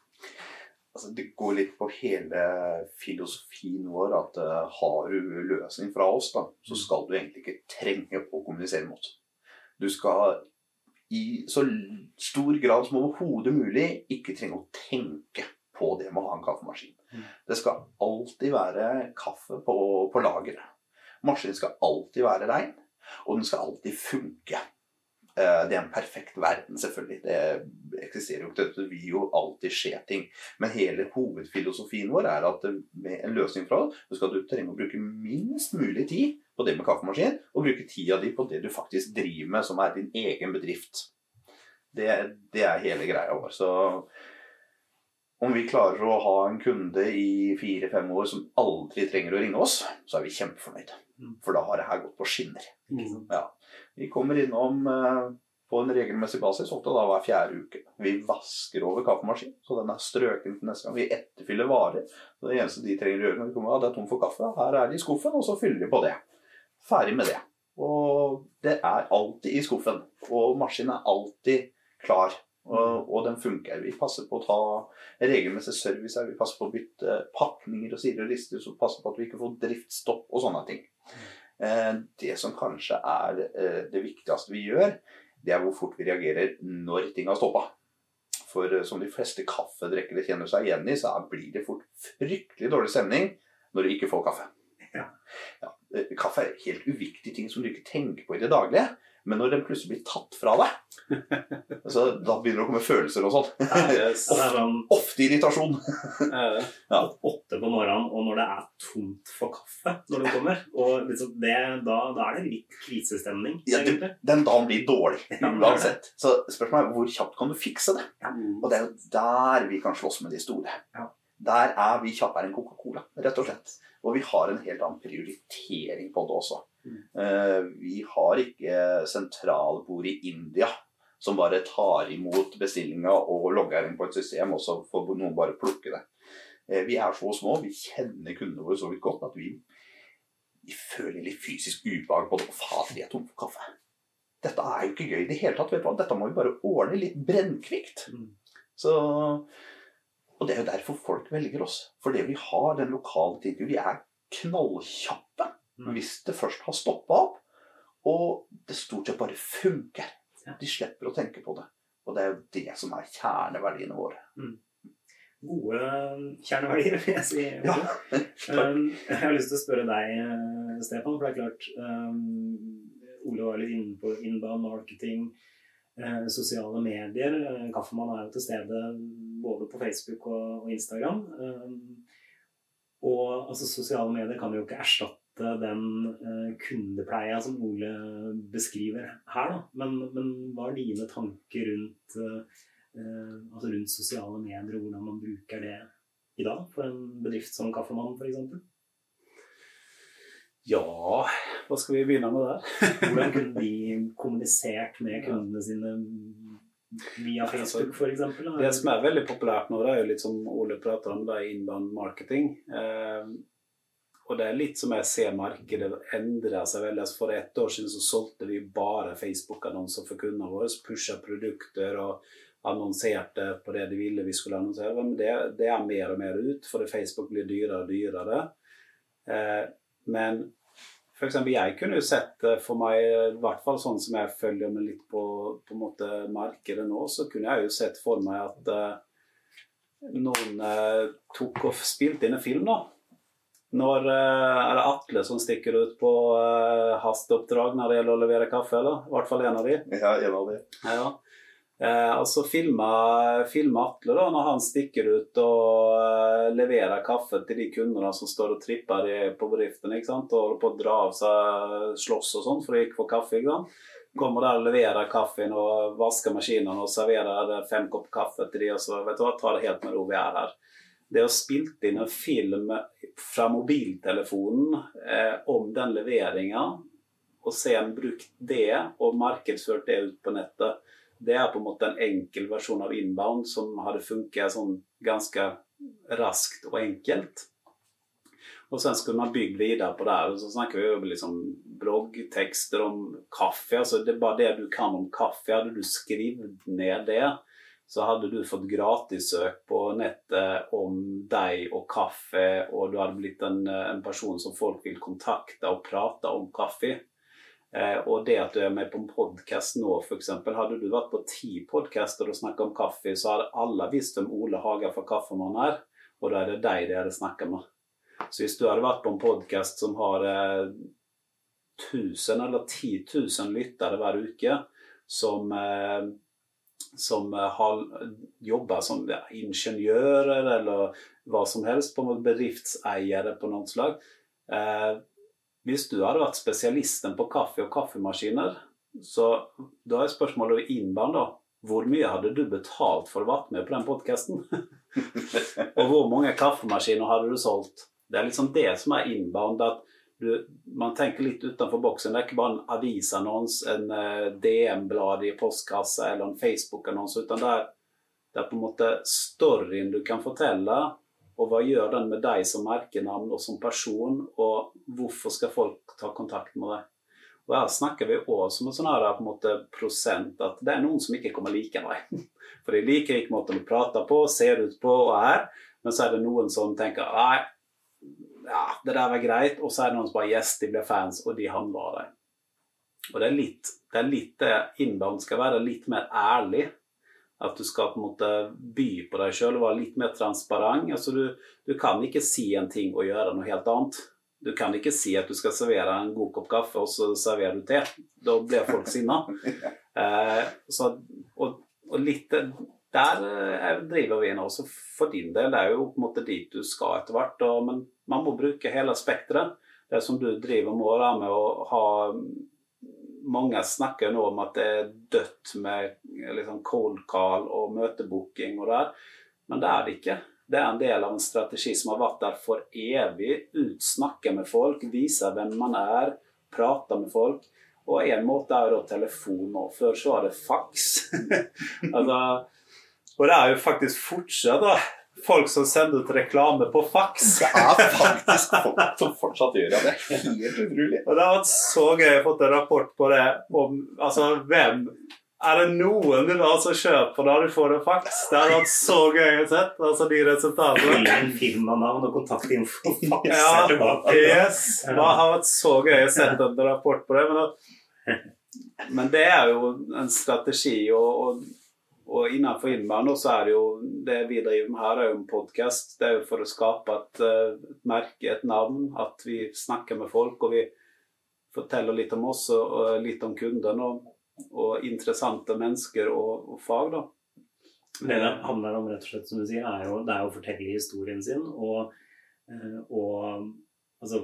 Altså, det går litt på hele filosofien vår at uh, har du løsning fra oss, da, så skal du egentlig ikke trenge å kommunisere mot. Du skal i så stor grad som overhodet mulig ikke trenge å tenke på det med å ha en kaffemaskin. Mm. Det skal alltid være kaffe på, på lageret. Maskinen skal alltid være rein, og den skal alltid funke. Det er en perfekt verden, selvfølgelig. Det eksisterer jo ikke, det vil jo alltid skje ting. Men hele hovedfilosofien vår er at med en løsning fra oss, så skal du trenge å bruke minst mulig tid på det med kaffemaskin, og bruke tida di på det du faktisk driver med, som er din egen bedrift. Det, det er hele greia vår. Så om vi klarer å ha en kunde i fire-fem år som aldri trenger å ringe oss, så er vi kjempefornøyde. For da har det her gått på skinner. Mm. Ja. Vi kommer innom eh, på en regelmessig basis, ofte da hver fjerde uke. Vi vasker over kaffemaskin, så den er strøken til neste gang. Vi etterfyller varer. Så det eneste de trenger å gjøre når de kommer, ja, det er tom for kaffe. Her er de i skuffen, og så fyller de på det. Ferdig med det. Og det er alltid i skuffen. Og maskinen er alltid klar. Og, og den funker. Vi passer på å ta regelmessig service her. Vi passer på å bytte pakninger og sider og lister, så passer på at vi ikke får driftstopp og sånne ting. Eh, det som kanskje er eh, det viktigste vi gjør, det er hvor fort vi reagerer når ting har stoppet. For eh, som de fleste kaffedrekkere kjenner seg igjen i, så blir det fort fryktelig dårlig stemning når du ikke får kaffe. Ja. Ja, kaffe er helt uviktige ting som du ikke tenker på i det daglige. Men når den plutselig blir tatt fra deg, altså, da begynner det å komme følelser og sånn. Ja, yes. ofte, ofte irritasjon. Ja. Åtte på morgenen, og når det er tomt for kaffe når du kommer, og liksom det, da, da er det litt krisestemning. Ja, det, den dagen blir dårlig, uansett. Så spørsmålet er, hvor kjapt kan du fikse det? Ja. Og det er jo der vi kan slåss med de store. Ja. Der er vi kjappere enn Coca-Cola, rett og slett. Og vi har en helt annen prioritering på det også. Mm. Uh, vi har ikke sentralbord i India som bare tar imot bestillinger og logger inn på et system, og så får noen bare plukke det. Uh, vi er så små, vi kjenner kundene våre så vidt godt at vi, de føler litt fysisk ubehag på det. Fader, jeg er tom for kaffe. Dette er jo ikke gøy i det hele tatt. Vet du hva? Dette må vi bare ordne litt brennkvikt. Mm. Så, og det er jo derfor folk velger oss. Fordi vi har den lokale tiden. Vi er knallkjappe. Mm. Hvis det først har stoppet opp, og det stort sett bare funker. De slipper å tenke på det. Og det er jo det som er kjerneverdiene våre. Mm. Gode kjerneverdier, vil jeg si. Ja, um, jeg har lyst til å spørre deg, Stefan, for det er klart, um, Ole var litt inne på inbound marketing, uh, sosiale medier. Kaffemann er jo til stede både på Facebook og, og Instagram. Um, og altså, sosiale medier kan jo ikke erstatte den uh, kundepleia som Ole beskriver her, da. Men, men hva er dine tanker rundt, uh, uh, altså rundt sosiale medier, og hvordan man bruker det i dag for en bedrift som Kaffemann, for eksempel? Ja, hva skal vi begynne med der? Hvordan kunne de kommunisert med kundene sine via Facebook, for eksempel? Det som er veldig populært nå, det er jo litt som Ole prater om, det er inbound marketing. Uh, Og det er litt som jeg ser markedet endre seg veldig. For ett år siden så solgte vi bare Facebook-annonser for kundene våre, pushet produkter og annonserte på det de ville vi skulle annonsere. Men det, det er mer og mer ut, for Facebook blir dyrere og dyrere. Eh, men for eksempel, jeg kunne jo sett for meg, i hvert fall sånn som jeg følger med litt på, på en måte markedet nå, så kunne jeg jo sett for meg at eh, noen eh, tok og spilte inn en film da. Når uh, er det Atle som stikker ut på uh, hasteoppdrag når det gjelder å levere kaffe, eller? I hvert fall en av de. Ja, en av de. Ja. Uh, altså filma, filma Atle da, når han stikker ut og uh, leverer kaffe til de kundene som står og tripper i, på bedriften, ikke sant? Og holder på å dra av seg slåss og sånt for å ikke få kaffe, ikke sant? Kommer der og leverer kaffen og vasker maskinen og serverer fem kopp kaffe til de, og så vet du hva, tar det helt med ro vi er her. Det å spilt inn en film fra mobiltelefonen eh, om den leveringen, og se en brukt det og markedsført det ut på nettet, det er på en måte en enkel versjon av inbound som hadde funket sånn ganske raskt og enkelt. Og sen skulle man bygge videre på det her, og så snakker vi jo liksom bloggtekster om kaffe, altså det er bare det du kan om kaffe, hadde du skrevet ned det, så hadde du fått gratissøk på nettet om deg og kaffe, og du hadde blitt en, en person som folk vil kontakte og prate om kaffe. Eh, og det at du er med på en podcast nå, for eksempel, hadde du vært på ti podcaster og snakket om kaffe, så hadde alle visst om Ole Haga fra Kaffemann her, og da er det deg de hadde snakket med. Så hvis du hadde vært på en podcast som har eh, tusen eller ti tusen lyttere hver uke, som... Eh, som har jobbat som ja, ingeniører eller hva som helst, på en bedriftseiere på noen slag. Eh, hvis du hadde vært spesialisten på kaffe og kaffemaskiner, så da er spørsmålet inbound da. Hvor mye hadde du betalt for å være med på den podcasten? Og hvor mange kaffemaskiner hadde du solgt? Det er liksom det som er inbound, at du, man tenker litt utenfor boksen. Det er ikke bare en avisannons, en uh, D M-blad i postkasse eller en Facebook-annons, utan det er, det er på en måte storyen du kan fortelle, og hva gjør den med deg som merkenavn og som person, og hvorfor skal folk ta kontakt med deg? Og her snakker vi også om en sånn her på en måte prosent, at det er noen som ikke kommer like deg. For de liker ikke måten du prater på, ser ut på og er, men så er det noen som tenker, nei, ja, det der var greit, og så er det noen som bare, yes, de blir fans, og de handler av deg. Og det er litt, det er litt det, inbound skal være litt mer ærlig, at du skal på en måte by på deg selv, og være litt mer transparent. Altså du, du kan ikke si en ting og gjøre noe helt annet. Du kan ikke si at du skal servere en god kopp kaffe, og så serverer du te. Da blir folk sinna. eh, så, og, og litt... Der driver vi nå, så for din del det er jo på en måte dit du skal etter hvert, og, men man må bruke hele spektret. Det som du driver med, da, med å ha, mange snakker nå om at det er dødt med liksom cold call og møtebooking og der, men det er det ikke. Det er en del av en strategi som har vært der for evig, utsnakke med folk, vise hvem man er, prate med folk, og en måte er jo da telefon nå, før så var det fax. altså Og det er jo faktisk fortsatt da, folk som sender ut reklame på fax. Det er faktisk folk som fortsatt gjør det. Det er helt utrolig. Og det har vært så gøy å få en rapport på det. Om, altså, hvem... Er det noen du da som kjøper da du får en fax? Det har vært så gøy å sett, altså de resultatene. En firmanavn og kontaktinfo. Fax Ja, er tilbake. yes. Det har vært så gøy å sette en rapport på det. Men, da, men det er jo en strategi, og, og, og innenfor Inbound så er det jo, det vi driver med her er jo en podcast. Det er jo for å skape et, et merke, et navn, at vi snakker med folk, og vi forteller litt om oss og, og litt om kunden, og og interessante mennesker og, og fag da. Det det handler om rett og slett, som du sier, er jo, det er jo å fortelle historien sin, og, og altså,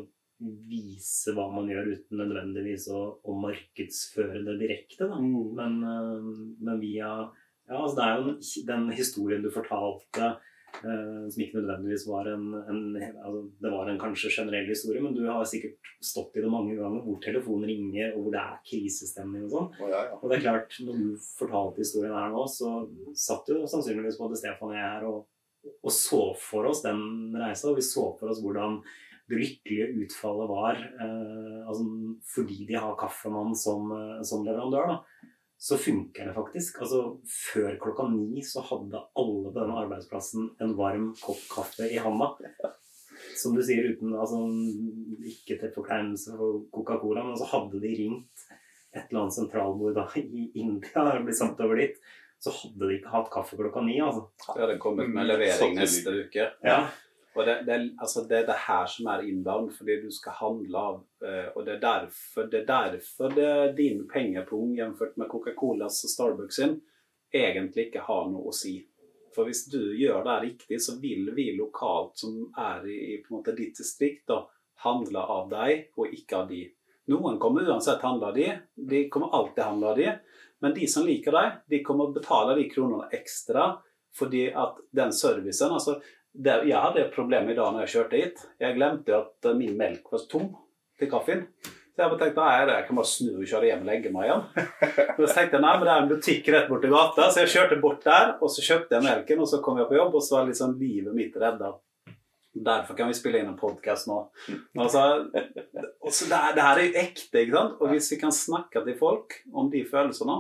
vise hva man gjør uten nødvendigvis å, å markedsføre det direkte da. Mm. Men, men via, ja, altså det er jo den, den historien du fortalte, Uh, som ikke nødvendigvis var en, en altså, det var en kanskje generell historie, men du har sikkert stått i det mange ganger hvor telefonen ringer og hvor det er krisestemning og sånn. Oh, ja, ja. Og det er klart, når du fortalte historien her nå, så satt jo sannsynligvis både Stefan og jeg her og, og så for oss den reisen, og vi så for oss hvordan det lykkelige utfallet var uh, altså, fordi de har kaffemann som, som leverandør da. Så funker det faktisk. Altså, før klokka ni så hadde alle på denne arbeidsplassen en varm kopp kaffe i handa. Som du sier, uten, altså, ikke til forkleinelse for Coca-Cola, men så hadde de ringt et eller annet sentralbord da, i India, og blitt satt over dit, så hadde de ikke hatt kaffe klokka ni, altså. Ja, det kommer med levering neste uke. Ja. Og det, det, altså det er det her som er inbound, fordi du skal handle av, og det er derfor det, er derfor det din pengepung jevnført med Coca-Colas og Starbucks sin egentlig ikke har noe å si. For hvis du gjør det riktig, så vil vi lokalt som er i, i på en måte ditt distrikt da, handle av deg og ikke av de. Noen kommer uansett handle av de, de kommer alltid handle av de, men de som liker deg, de kommer betale de kronene ekstra, fordi at den servicen, altså det, jeg hadde et problem i dag når jeg kjørte hit. Jeg glemte at min melk var tom til kaffen. Så jeg bare tenkte, nei, jeg kan bare snu og kjøre hjem og legge meg igjen. Men så tenkte jeg, nei, men det er en butikk rett bort til gata. Så jeg kjørte bort der, og så kjøpte jeg melken, og så kom jeg på jobb, og så var liksom livet mitt reddet. Derfor kan vi spille inn en podcast nå. Altså, og så det, det her er jo ekte, ikke sant? Og hvis vi kan snakke til folk om de følelsene,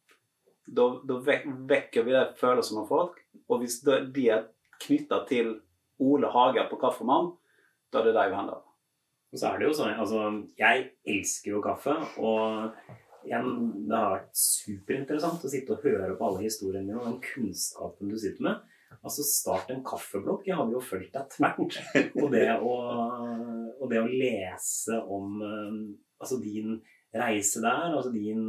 da, da vekker vi de følelsene av folk. Og hvis de er knyttet til Ole Haga på Kaffemann, da er det deg vi handler. Og så er det jo sånn, altså, jeg elsker jo kaffe, og igjen, det har vært superinteressant å sitte og høre på alle historiene dine og den kunnskapen du sitter med. Altså, start en kaffeblokk, jeg hadde jo følt deg tvert. Og det å, og det å lese om altså, din reise der, altså din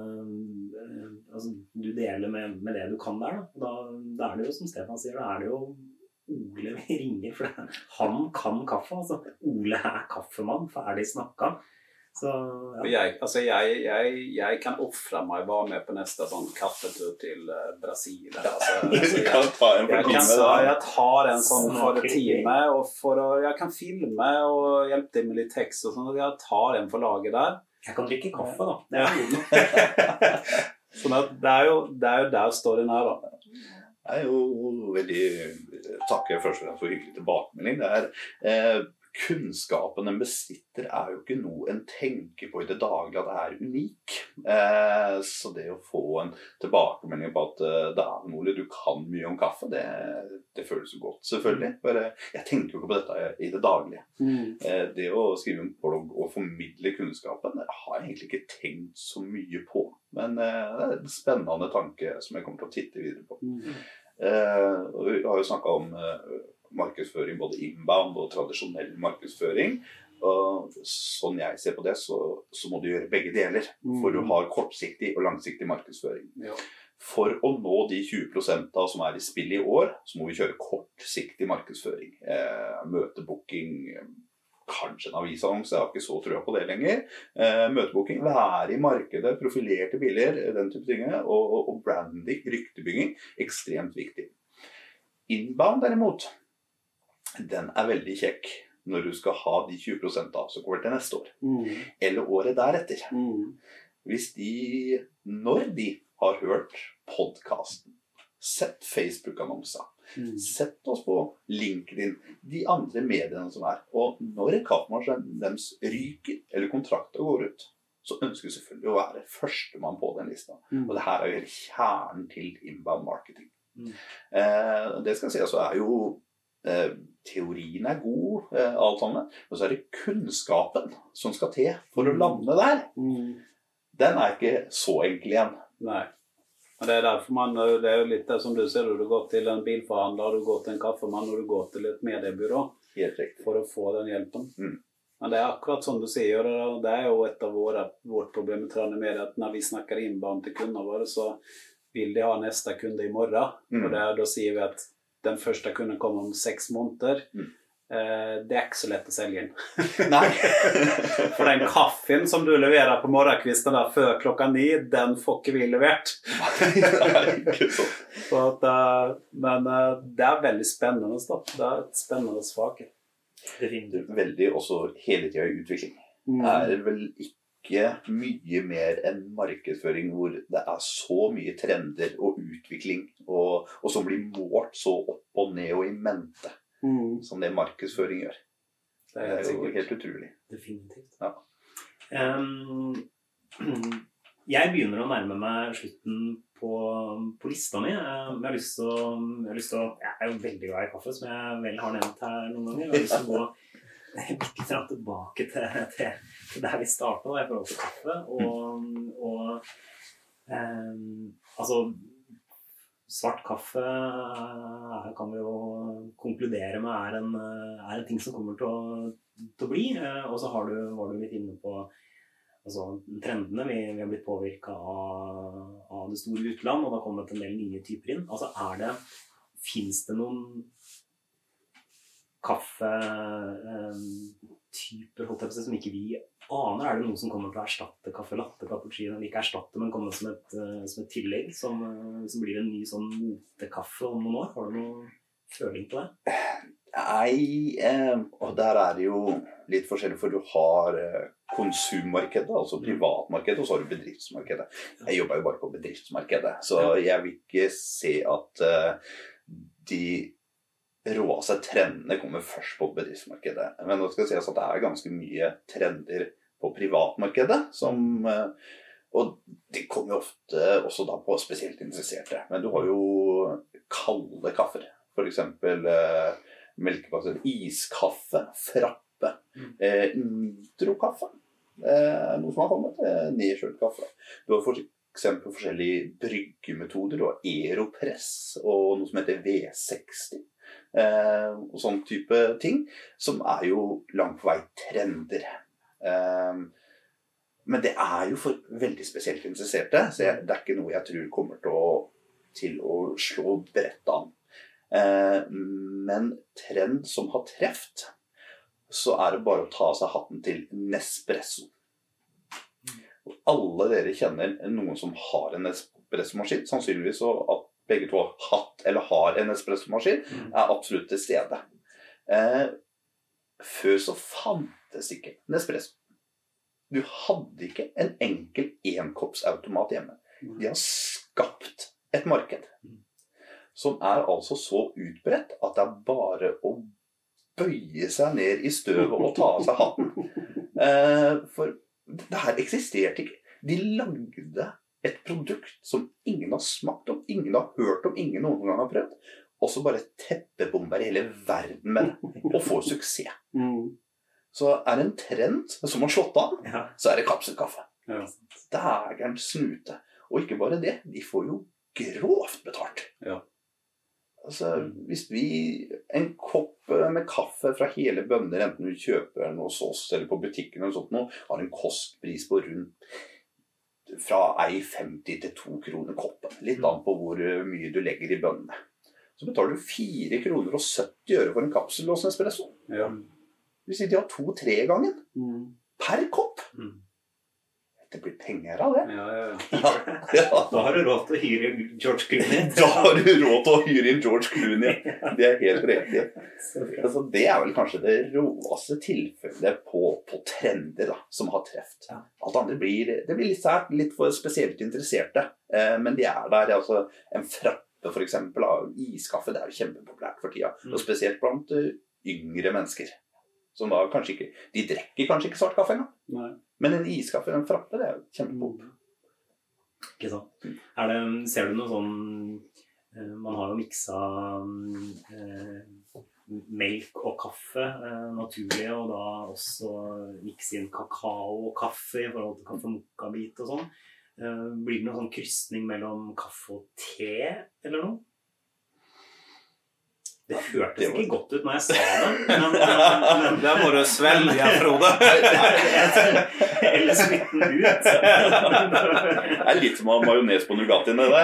altså, du deler med, med det du kan der, da. Da, da er det jo, som Stefan sier, da er det jo Ole vi ringer, for han kan kaffe, altså. Ole er kaffemann, ferdig snakka. Så, ja. jeg, altså jeg, jeg, jeg kan offre meg bare med på neste sånn kaffetur til uh, Brasil. Altså, altså, jeg, kan ta en jeg, time, kan, jeg tar en sånn for en time, og for å, jeg kan filme og hjelpe til med litt tekst og sånn, og jeg tar en for laget der. Jeg kan drikke kaffe, da. Det er sånn at det er jo, det er jo der storyen er, da. Jeg er jo veldig takker først og fremst for hyggelig tilbakemelding. Det er eh, kunnskapen en besitter er jo ikke noe en tenker på i det daglige at det er unik. Eh, så det å få en tilbakemelding på at uh, det er noe du kan mye om kaffe, det, det føles jo godt, selvfølgelig. For uh, jeg tenker jo ikke på dette i det daglige. Mm. Eh, det å skrive en blogg og formidle kunnskapen, det har jeg egentlig ikke tenkt så mye på. Men uh, det er en spennende tanke som jeg kommer til å titte videre på. Mm. Eh, og vi har jo snakket om uh, markedsføring, både inbound og tradisjonell markedsføring. Og sånn jeg ser på det, så, så må du gjøre begge deler. For du har kortsiktig og langsiktig markedsføring. Ja. For å nå de tjue prosent som er i spill i år, så må vi kjøre kortsiktig markedsføring. Eh, møtebooking, kanskje en avisannonse, jeg har ikke så trua på det lenger. Eh, møtebooking, være i markedet, profilerte biler, den type ting. Og, og, og branding, ryktebygging, ekstremt viktig. Inbound derimot, den er veldig kjekk når du skal ha de tjue prosent av som kommer til neste år. Mm. Eller året deretter. Mm. Hvis de, når de har hørt podcasten, Sett Facebook-annonser. Mm. Sett oss på LinkedIn, de andre mediene som er. Og når en kaffemaskin deres ryker, eller kontrakter går ut, så ønsker vi selvfølgelig å være førstemann på den lista. Mm. Og det her er jo hele kjernen til inbound marketing. Mm. Eh, det skal jeg si, så er jo eh, teorien er god, eh, alt sammen, men så er det kunnskapen som skal til for å lande der. Mm. Den er ikke så enkel igjen. Nei. Og det er derfor man, det er jo litt det som du ser, du går til en bilforhandler, du går til en kaffemann, og du går til et mediebyrå. Helt riktig. For å få den hjelpen. Mm. Men det er akkurat som du sier, og det er jo et av våre, vårt problem med Trane Media, at når vi snakker inbound til kunder våre, så vil de ha neste kunde i morgen. Mm. Og der, da sier vi at den første kunden kommer om seks måneder. Mm. Eh, det er ikke så lett å selge inn. Nei. For den kaffen som du leverer på morgenkvisten der før klokka ni, den får ikke vi levert. Nei, ikke sånn. Så at, uh, men uh, det er veldig spennende. Da. Det er et spennende svakhet. Definitivt. Veldig også hele tiden i utvikling. Mm. Det er vel ikke mye mer enn markedsføring hvor det er så mye trender og utvikling, og, og som blir målt så opp og ned og i mente, Mm. som det markedsføring gjør. Det er, Det er jo sikkert. helt utrolig. Definitivt. Ja. Um, jeg begynner å nærme meg slutten på, på lista mi. Jeg har lyst til å, jeg har lyst til å, jeg er jo veldig glad i kaffe, som jeg vel har nevnt her noen ganger. Jeg har lyst til å gå litt tilbake til, til, til der vi startet da, i forhold til kaffe. Og, og um, altså, svart kaffe er, kan vi jo konkludere med er en, er en ting som kommer til å, til å bli. Og så har du, var du litt inne på altså, trendene. Vi, vi har blitt påvirket av, av det store utland, og det har kommet en del nye typer inn. Altså er det, finnes det noen kaffetyper som ikke vi aner? Er det noe som kommer til å erstatte kaffe latte, cappuccino? Ikke erstatte, men komme som et, som et tillegg, som, som blir en ny sånn motekaffe om noen år. Har du noen føling på det? Nei, eh, og der er det jo litt forskjellig, for du har eh, konsummarkedet, altså privatmarkedet, og så har du bedriftsmarkedet. Jeg jobber jo bare på bedriftsmarkedet, så jeg vil ikke se at eh, de råeste trendene kommer først på bedriftsmarkedet. Men nå skal jeg si at det er ganske mye trender på privatmarkedet, som, eh, og de kommer jo ofte også da på spesielt interesserte. Men du har jo kalde kaffer, for eksempel eh, melkebasert iskaffe, frappe, eh, nitrokaffe, eh, noe som har kommet, eh, nedkjølt kaffe. Du har for eksempel forskjellige bryggemetoder, du har Aeropress og noe som heter V seksti, eh, og sånn type ting, som er jo langt på vei trender. Eh, men det er jo for veldig spesielt interesserte, så jeg, det er ikke noe jeg tror kommer til å, til å slå bredt an. Eh, men trend som har treft, så er det bare å ta av seg hatten til Nespresso. Alle dere kjenner noen som har en Nespresso-maskin, sannsynligvis så at begge to har hatt eller har en Nespresso-maskin, er absolutt til stede. Eh, før så fantes ikke Nespresso. Du hadde ikke en enkel enkoppsautomat hjemme. De har skapt et marked som er altså så utbredt at det er bare å bøye seg ned i støvet og ta av seg hatten. Eh, for det her eksisterte ikke. De lagde et produkt som ingen har smakt om, ingen har hørt om, ingen noen gang har prøvd, og så bare teppebomber hele verden med det, og får suksess. Mm. Så er det en trend som har slått an, Ja. så er det kapselkaffe. Ja. Dægeren snute. Og ikke bare det, de får jo grovt betalt. Ja. Altså, hvis vi, en kopp med kaffe fra hele bønder, enten du kjøper den hos oss eller på butikken eller sånt noe, har en kostpris på rundt fra en femti til to kroner koppen. Litt an på hvor mye du legger i bønnene. Så betaler du fire kroner og sytti øre for en kapsel hos Nespresso. Ja. Hvis de har to-tre gangen Mm. per kopp. Mm. Det blir penger av det. Ja, ja, ja. Ja. Da har du råd til å hyre George Clooney. Da har du råd til å hyre inn George Clooney. Det er helt riktig. Altså, det er vel kanskje det råeste tilfellet på, på trender da, som har treft. Ja. Alt andre blir, det blir litt sært, litt for spesielt interesserte. Eh, men de er der. Altså, en frappe kaffe for eksempel, iskaffe, det er jo kjempepopulært for tida. Og spesielt blant uh, yngre mennesker. Som da kanskje ikke, de drekker kanskje ikke svart kaffe engang. Nei. Men en iskaffe, en frappe, det er jo kjempepop. Ikke sant. Er det, ser du noe sånn, uh, man har jo mikset uh, melk og kaffe uh, naturlig, og da også mikse inn kakao og kaffe i forhold til kaffe-mokka-bit og sånn. Uh, blir det noen sånn krysning mellom kaffe og te, eller noe? Det hørtes ikke godt ut når jeg sa det, men... men der må du svelge, Frode. Eller smitten ut. Det er litt som å ha majones på Nugattien, det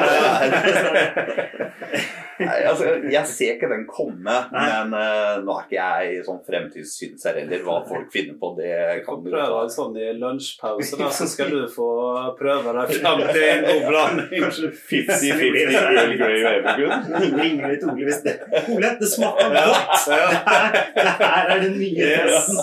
der. Nei, altså, jeg ser ikke den komme, men uh, nå er ikke jeg sånn fremtidssynser eller hva folk finner på, det kan du prøve en sånn i lunsjpause, da, så skal du få prøve deg frem til en god blanding. fifty fifty Earl Grey og Evergreen. Ringer vi til Ole hvis det... Ole, det smaker godt! Det her, det her er det nye testen.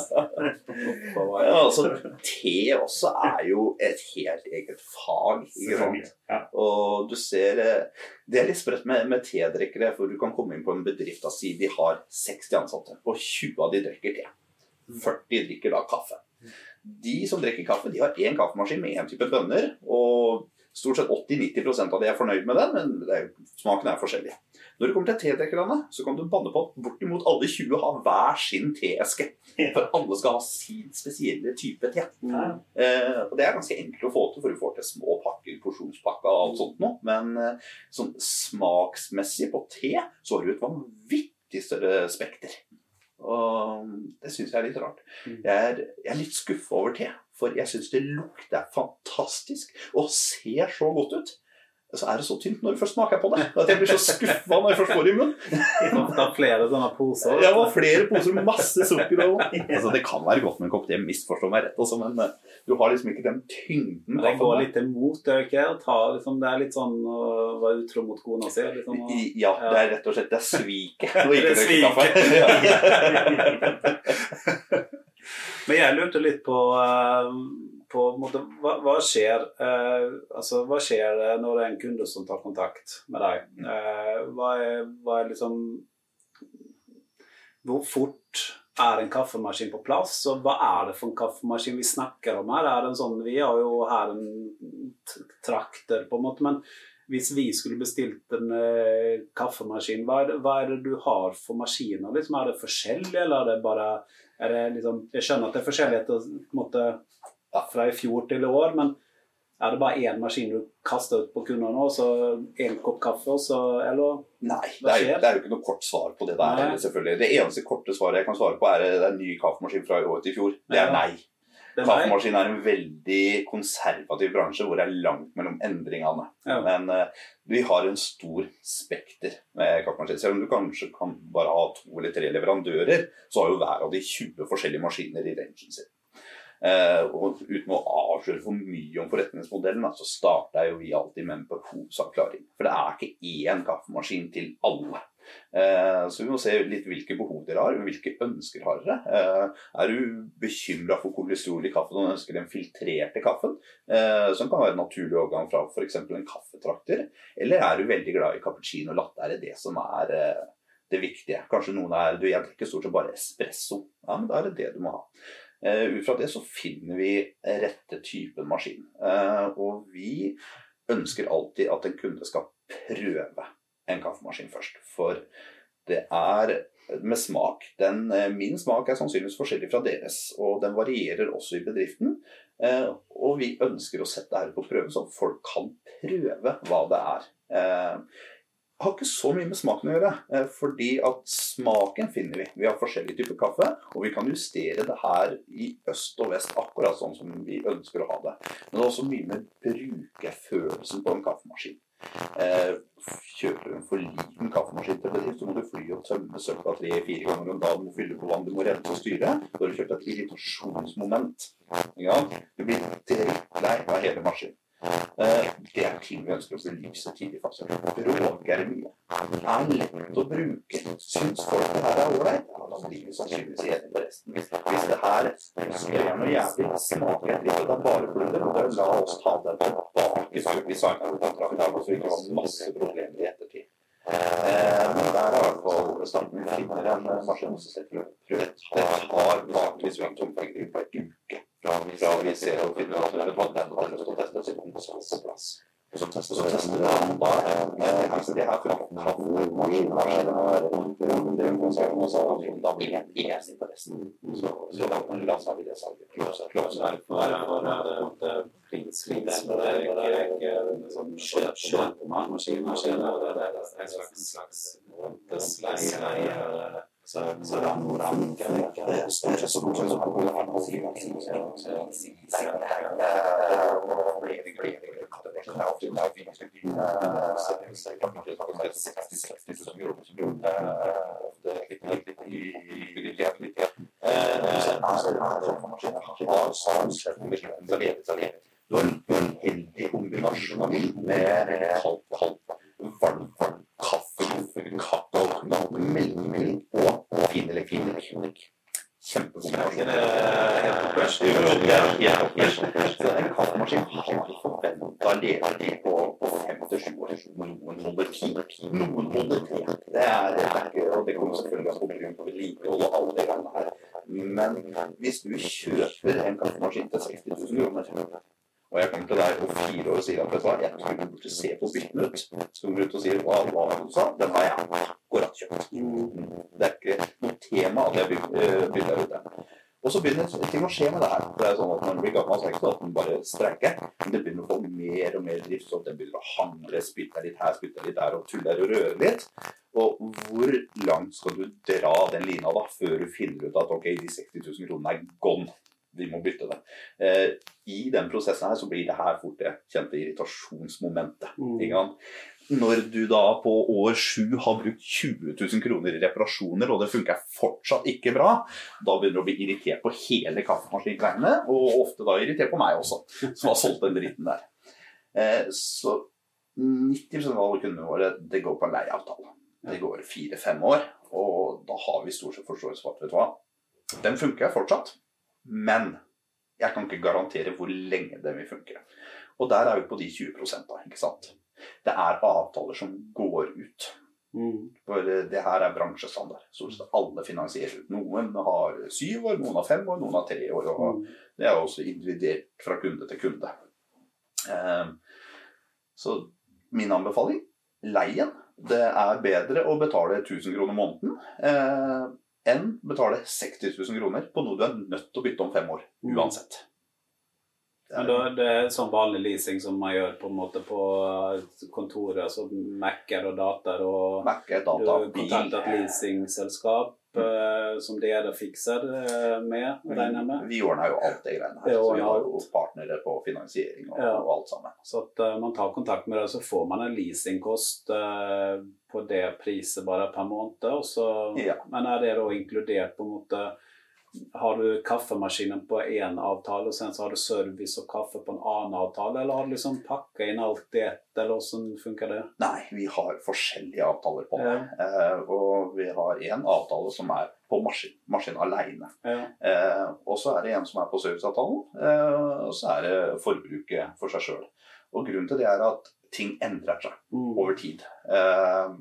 Ja, altså, te også er jo et helt eget fag, ikke sant? Og du ser, det er litt sprøtt med, med tedrekkere, for du kan komme inn på en bedrift og si de har seksti ansatte, og tjue av de drikker te. førti drikker da kaffe. De som drikker kaffe, de har en kaffemaskin med en type bønner, og stort sett åtti til nitti prosent av de er fornøyd med den, men det er, smaken er forskjellig. Når det kommer til tedrekkerne, så kan du banne på at bortimot alle tjue har hver sin teeske, for alle skal ha sin spesielle type te. Mm. Eh, og det er ganske enkelt å få til, for du får til små pakker, porsjonspakker og alt sånt nå, men eh, sånn smaksmessig på te, så har du et vanvittig større spekter. Og det synes jeg er litt rart. Jeg er, jeg er litt skuffet over te, for jeg synes det lukter fantastisk og ser så godt ut. Så er det så tynt når du først smaker på det, at jeg blir så skuffet når jeg først får i munnen. Det er flere sånne poser. Ja, det var flere poser med masse sukker. Og... Altså, det kan være godt med en kopp te, misforstår meg rett også, men du har liksom ikke den tyngden. Det går litt imot, det er ikke? Ta, liksom, det er litt sånn å være utro mot kona si. Liksom, og... Ja, det er rett og slett, det er svike. Det er svike. Men jeg lurte litt på... Uh, på en måte, hva, hva skjer eh, altså, hva skjer når det er en kunde som tar kontakt med deg? Eh, hva, er, hva er liksom hvor fort er en kaffemaskin på plass, og hva er det for en kaffemaskin vi snakker om her? Er det en sånn, vi har jo her en trakter på en måte, men hvis vi skulle bestilt en eh, kaffemaskin, hva er, det, hva er det du har for maskiner? Liksom, er det forskjellig, eller er det bare er det liksom, jeg skjønner at det er forskjellig på en måte fra i fjor til i år, men er det bare en maskin du kaster ut på kundene, og så en kopp kaffe, og så, eller? Nei, det er, det er jo ikke noe kort svar på det der, nei. Selvfølgelig. Det eneste korte svaret jeg kan svare på er, det er en ny kaffemaskin fra i år til i fjor. Det er nei. Det er kaffemaskin er en veldig konservativ bransje, hvor det er langt mellom endringene. Ja. Men uh, vi har en stor spekter med kaffemaskin. Selv om du kanskje kan bare ha to eller tre leverandører, så har jo hver av de tjue forskjellige maskiner i rangen sin. Uh, og uten å avsløre for mye om forretningsmodellen, så starter jo vi alltid med en behovsavklaring. For det er ikke én kaffemaskin til alle. Uh, så vi må se litt hvilke behov dere har, hvilke ønsker har dere. Uh, er du bekymret for kolesterol i kaffen og ønsker den filtrerte kaffen, uh, som kan være en naturlig overgang fra for eksempel en kaffetrakter, eller er du veldig glad i cappuccino og latte, er det det som er uh, det viktige. Kanskje noen er, du egentlig ikke stort sett bare espresso, ja, men da er det det du må ha. Uh, ut fra det så finner vi rette typen maskin. Uh, og vi ønsker alltid at en kunde skal prøve en kaffemaskin først. For det er med smak. Den, uh, min smak er sannsynligvis forskjellig fra deres, og den varierer også i bedriften. Uh, og vi ønsker å sette dette på prøve, så folk kan prøve hva det er. Uh, Det har ikke så mye med smaken å gjøre, fordi at smaken finner vi. Vi har forskjellige typer kaffe, og vi kan justere det her i øst og vest, akkurat sånn som vi ønsker å ha det. Men det er også mye med brukerfølelsen på en kaffemaskin. Kjøper du en for liten kaffemaskin til bedrift, så må du fly og tømme søpla tre-fire ganger om dagen, du må fylle på vann, du må rense og styre. Da har du kjøpt et irritasjonsmoment. Ja, du blir drittlei av hele maskinen. Uh, det er ting vi ønsker å belyse tidlig fase. Bråker mye. Er lett å bruke. Syns folk det her er ålreit? Ja, da blir vi sannsynligvis enige på resten. Hvis, hvis det her skal gjøre noe jævlig, smaker et litt, og det er bare blødder, og da la oss ta den tilbake. Så vi sa ikke at det var så ikke var masse problemer i ettertid. en maskin som setter opp prøv. Det har vanligvis vært tomfegger på en uke. Fra vi ser og finner at det var den har lyst til å teste sitt på plass. Og så tester vi den da. Det her for å ha maskinen og det da blir det en eneste på resten. Så da lanser vi det salget. Klåsen er for at pris det er ikke sånn kjøpemaskin, det er en slags sleie. Så så da når han funker det stort sett så mye som han har hatt i vaksinen så så og blir det blir det det kan ofte da vi skal så så kan man det seksti seksti tusen euro så det er litt i i det litt eh så er det maskinen har sånn sett mye så det så det du har en heldig kombinasjon med kaldt kaldt varm varm kaffe kakao melk og fin elektronikk. Kjempekombinasjon. Så en kaffemaskin har forventet levetid på fem til sju år. Noen holder ti, noen holder tre. Det er ikke, og det kommer selvfølgelig an på grunn på vedlikehold og alle de gangene her. Men hvis du kjøper en kaffemaskin til seksti tusen kroner, og jeg kommer til deg om fire år og sier at vet du hva, jeg tror du burde se på bytten ut. Så kommer du ut og sier, hva var det du sa? Den har jeg akkurat kjøpt. Det er ikke noe tema at jeg begynner ut det. Og så begynner ting å skje med det her. Det er sånn at når man blir gammel, så er det ikke sånn at man bare strekker. Men det begynner å få mer og mer drift, så det begynner å handle, spytte litt her, spytte litt der, og tulle og røre litt. Og hvor langt skal du dra den lina da, før du finner ut at ok, de seksti tusen kronene er gone. Vi må bytte det. Eh, I den prosessen her så blir det her fort det kjente irritasjonsmomentet. Mm. Ikke sant? Når du da på år sju har brukt tjue tusen kroner i reparasjoner, og det funker fortsatt ikke bra, da begynner du å bli irritert på hele kaffemaskingreiene, og ofte da irritert på meg også, som har solgt den dritten der. Eh, så nitti prosent av alle kundene våre, det går på en leieavtale. Det går fire fem år, og da har vi stort sett forståelse for at, vet du hva, den funker fortsatt. Men jeg kan ikke garantere hvor lenge den vil funke. Og der er vi på de tjue prosent da, ikke sant? Det er avtaler som går ut. Mm. For det her er bransjestandard. Så alle finansierer ut. Noen har syv år, noen har fem år, noen har tre år. Og det er også individuelt fra kunde til kunde. Um, så min anbefaling, leien, det er bedre å betale tusen kroner måneden. Uh, enn betale seksti tusen kroner på noe du er nødt til å bytte om fem år, uansett. Men da, det er sånn vanlig leasing som man gjør på en måte på kontoret, altså Mac-er og dataer, og Mac-er, data, du kontakter et leasingselskap eh, som dere fikser eh, med, regner med? Vi ordner jo alt det greiene her, så vi har jo partnere på finansiering og, ja. og alt sammen. Så at uh, man tar kontakt med det, så får man en leasingkost uh, på det priset bare per måned, og så, ja. Men er det da inkludert på en måte, har du kaffemaskinen på en avtale, og sen så har du service og kaffe på en annen avtale, eller har du liksom pakket inn alt det, eller hvordan funker det? Nei, vi har forskjellige avtaler på det, ja. eh, og vi har en avtale som er på maskin, maskin alene, ja. eh, og så er det en som er på serviceavtalen, eh, og så er det forbruket for seg selv. Og grunnen til det er at ting endrer seg mm. over tid. Eh,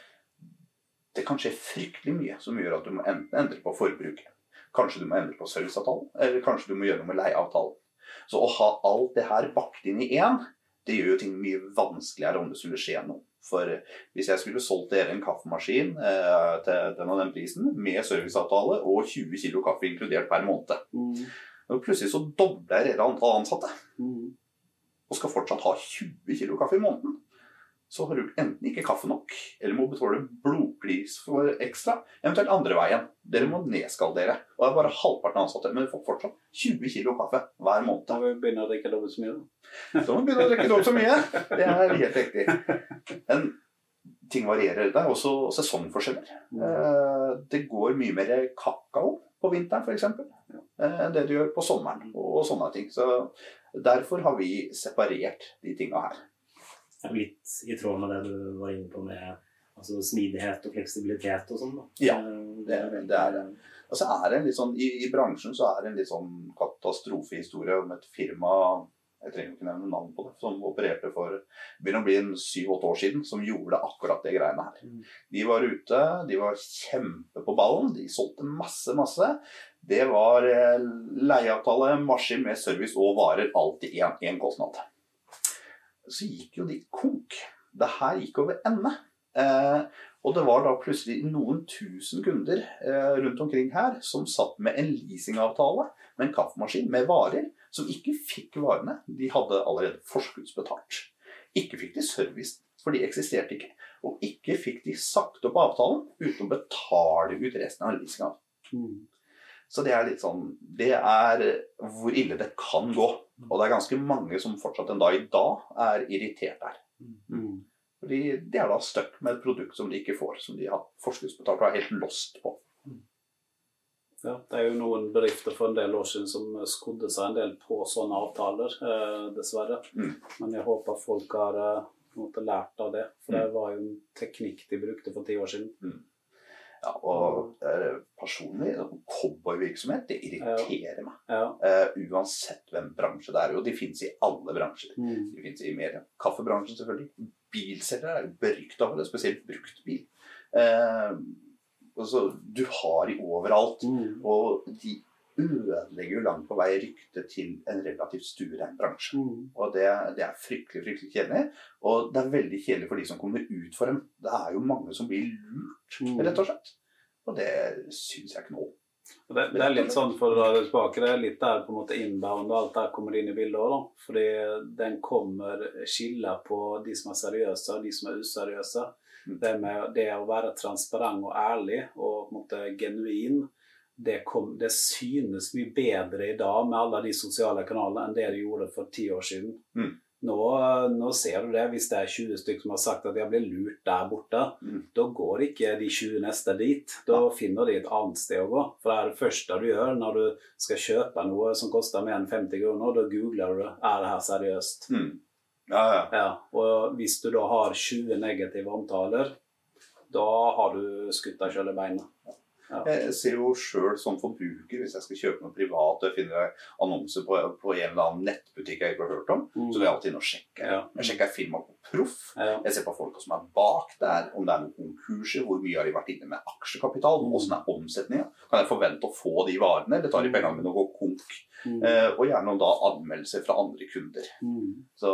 det kan skje fryktelig mye som gjør at du må endre på forbruket. Kanskje du må endre på serviceavtalen, eller kanskje du må gjøre noe med leieavtalen. Så å ha alt det her bakt inn i en, det gjør jo ting mye vanskeligere om det skulle skje noe. For hvis jeg skulle solgt dere en kaffemaskin eh, til den og den prisen, med serviceavtale og tjue kilo kaffe inkludert per måned, mm. og plutselig så dobler dere antall ansatte, mm. og skal fortsatt ha tjue kilo kaffe i måneden, så har du enten ikke kaffe nok, eller må betale blodpris for ekstra, eventuelt andre veien. Dere må nedskaldere, og det er bare halvparten ansatte, men du får fortsatt tjue kilo kaffe hver måned. Da må vi begynne å drikke dobbelt så mye. Da må vi begynne å drikke dobbelt så mye, det er helt riktig. Men ting varierer, det er også sesongforskjeller. Det går mye mer kakao på vinteren, for eksempel, enn det du gjør på sommeren, og sånne ting. Så derfor har vi separert de tingene her. Litt i tråd med det du var inne på med altså smidighet og fleksibilitet og sånn da. Ja, det, det er det. Og så er det en litt sånn, i, i bransjen så er det en litt sånn katastrofehistorie om et firma jeg trenger ikke nevne navn på det, som opererte for, begynner å bli en syv-åtte år siden, som gjorde akkurat det greiene her. Mm. De var ute, de var kjempe på ballen, de solgte masse, masse. Det var eh, leieavtale, maskin med service og varer, alltid en, en kostnad. Så gikk jo de konk. Det her gikk over ende. Eh, og det var da plutselig noen tusen kunder eh, rundt omkring her som satt med en leasingavtale med en kaffemaskin med varer som ikke fikk varene. De hadde allerede forskuddsbetalt. Ikke fikk de service, for de eksisterte ikke. Og ikke fikk de sagt opp avtalen uten å betale ut resten av leasingavtalen. Mm. Så det er litt sånn, det er hvor ille det kan gå. Og det er ganske mange som fortsatt en dag i dag er irritert der. Mm. Fordi de er da stuck med et produkt som de ikke får, som de har forskuddsbetalt og er helt lost på. Ja, det er jo noen bedrifter for en del år siden som skodde seg en del på sånne avtaler, eh, dessverre. Mm. Men jeg håper folk har eh, lært av det, for det var jo en teknikk de brukte for ti år siden. Mm. Ja, og uh, personlig, cowboyvirksomhet, det irriterer meg. Ja. Uh, uansett hvem bransje det er, og de finnes i alle bransjer. Mm. De finnes i mer kaffebransjen selvfølgelig. Bilselgere er jo beryktet av det, spesielt brukt bil. Uh, altså, du har de overalt, mm. og de ødelegger jo langt på vei ryktet til en relativt stuerein bransje. Mm. Og det, det er fryktelig, fryktelig kjedelig. Og det er veldig kjedelig for de som kommer ut for dem. Det er jo mange som blir lurt, mm. rett og slett. Og det synes jeg ikke noe. Det, det er litt sånn, for å dra det tilbake, det er litt der på en måte inbound og alt der kommer inn i bildet også, da. Fordi den kommer skiller på de som er seriøse og de som er useriøse. Mm. Det med det å være transparent og ærlig og på en måte genuin, Det, kom, det synes mye bedre i dag med alle de sosiale kanalene enn det de gjorde for ti år siden. Mm. Nå, nå ser du det, hvis det er tjue stykker som har sagt at jeg blir lurt der borte, mm. da går ikke de tjue neste dit. Da ja. Finner de et annet sted å gå. For det er det første du gjør når du skal kjøpe noe som koster mer enn femti kroner, da googler du, er det her seriøst? Mm. Ja, ja. Ja, og hvis du da har tjue negative omtaler, da har du skutt deg selv i beina. Ja. Jeg ser jo selv som forbruker, hvis jeg skal kjøpe noe privat og finner annonser på, på en eller annen nettbutikk jeg ikke har hørt om, mm. så vil jeg alltid inn og sjekke. Ja. Jeg sjekker firma på Proff. Ja. Jeg ser på folk som er bak der, om det er noen konkurser, hvor mye har de vært inne med aksjekapital, mm. hvordan er omsetningen, kan jeg forvente å få de varene, eller tar de pengene mine og går konk, mm. eh, og gjerne da anmeldelser fra andre kunder. Mm. Så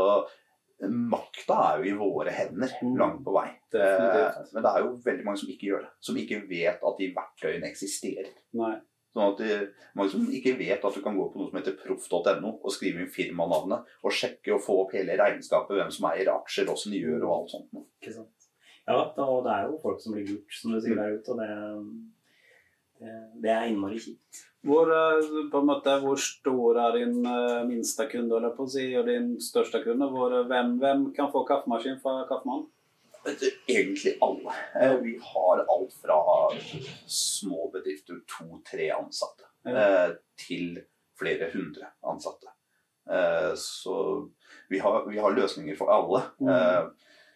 makta er jo i våre hender, mm. langt på vei. Eh, men det er jo veldig mange som ikke gjør det. Som ikke vet at de verktøyene eksisterer. Nei. Sånn at de, mange som ikke vet at du kan gå på noe som heter proff punktum no og skrive inn firmanavnet og sjekke og få opp hele regnskapet, hvem som eier aksjer, hvordan de gjør og alt sånt. Ikke sant. Ja, og det er jo folk som blir lurt, som du sier der ute, og det, det, det er innmari kjipt. Hvor, på en måte, hvor stor er din minste kunde, eller på å si, og din største kunde? Hvor, hvem, hvem kan få kaffemaskin fra Kaffemann? Egentlig alle. Vi har alt fra små bedrifter, to-tre ansatte, ja. til flere hundre ansatte. Så vi har, vi har løsninger for alle. Mm.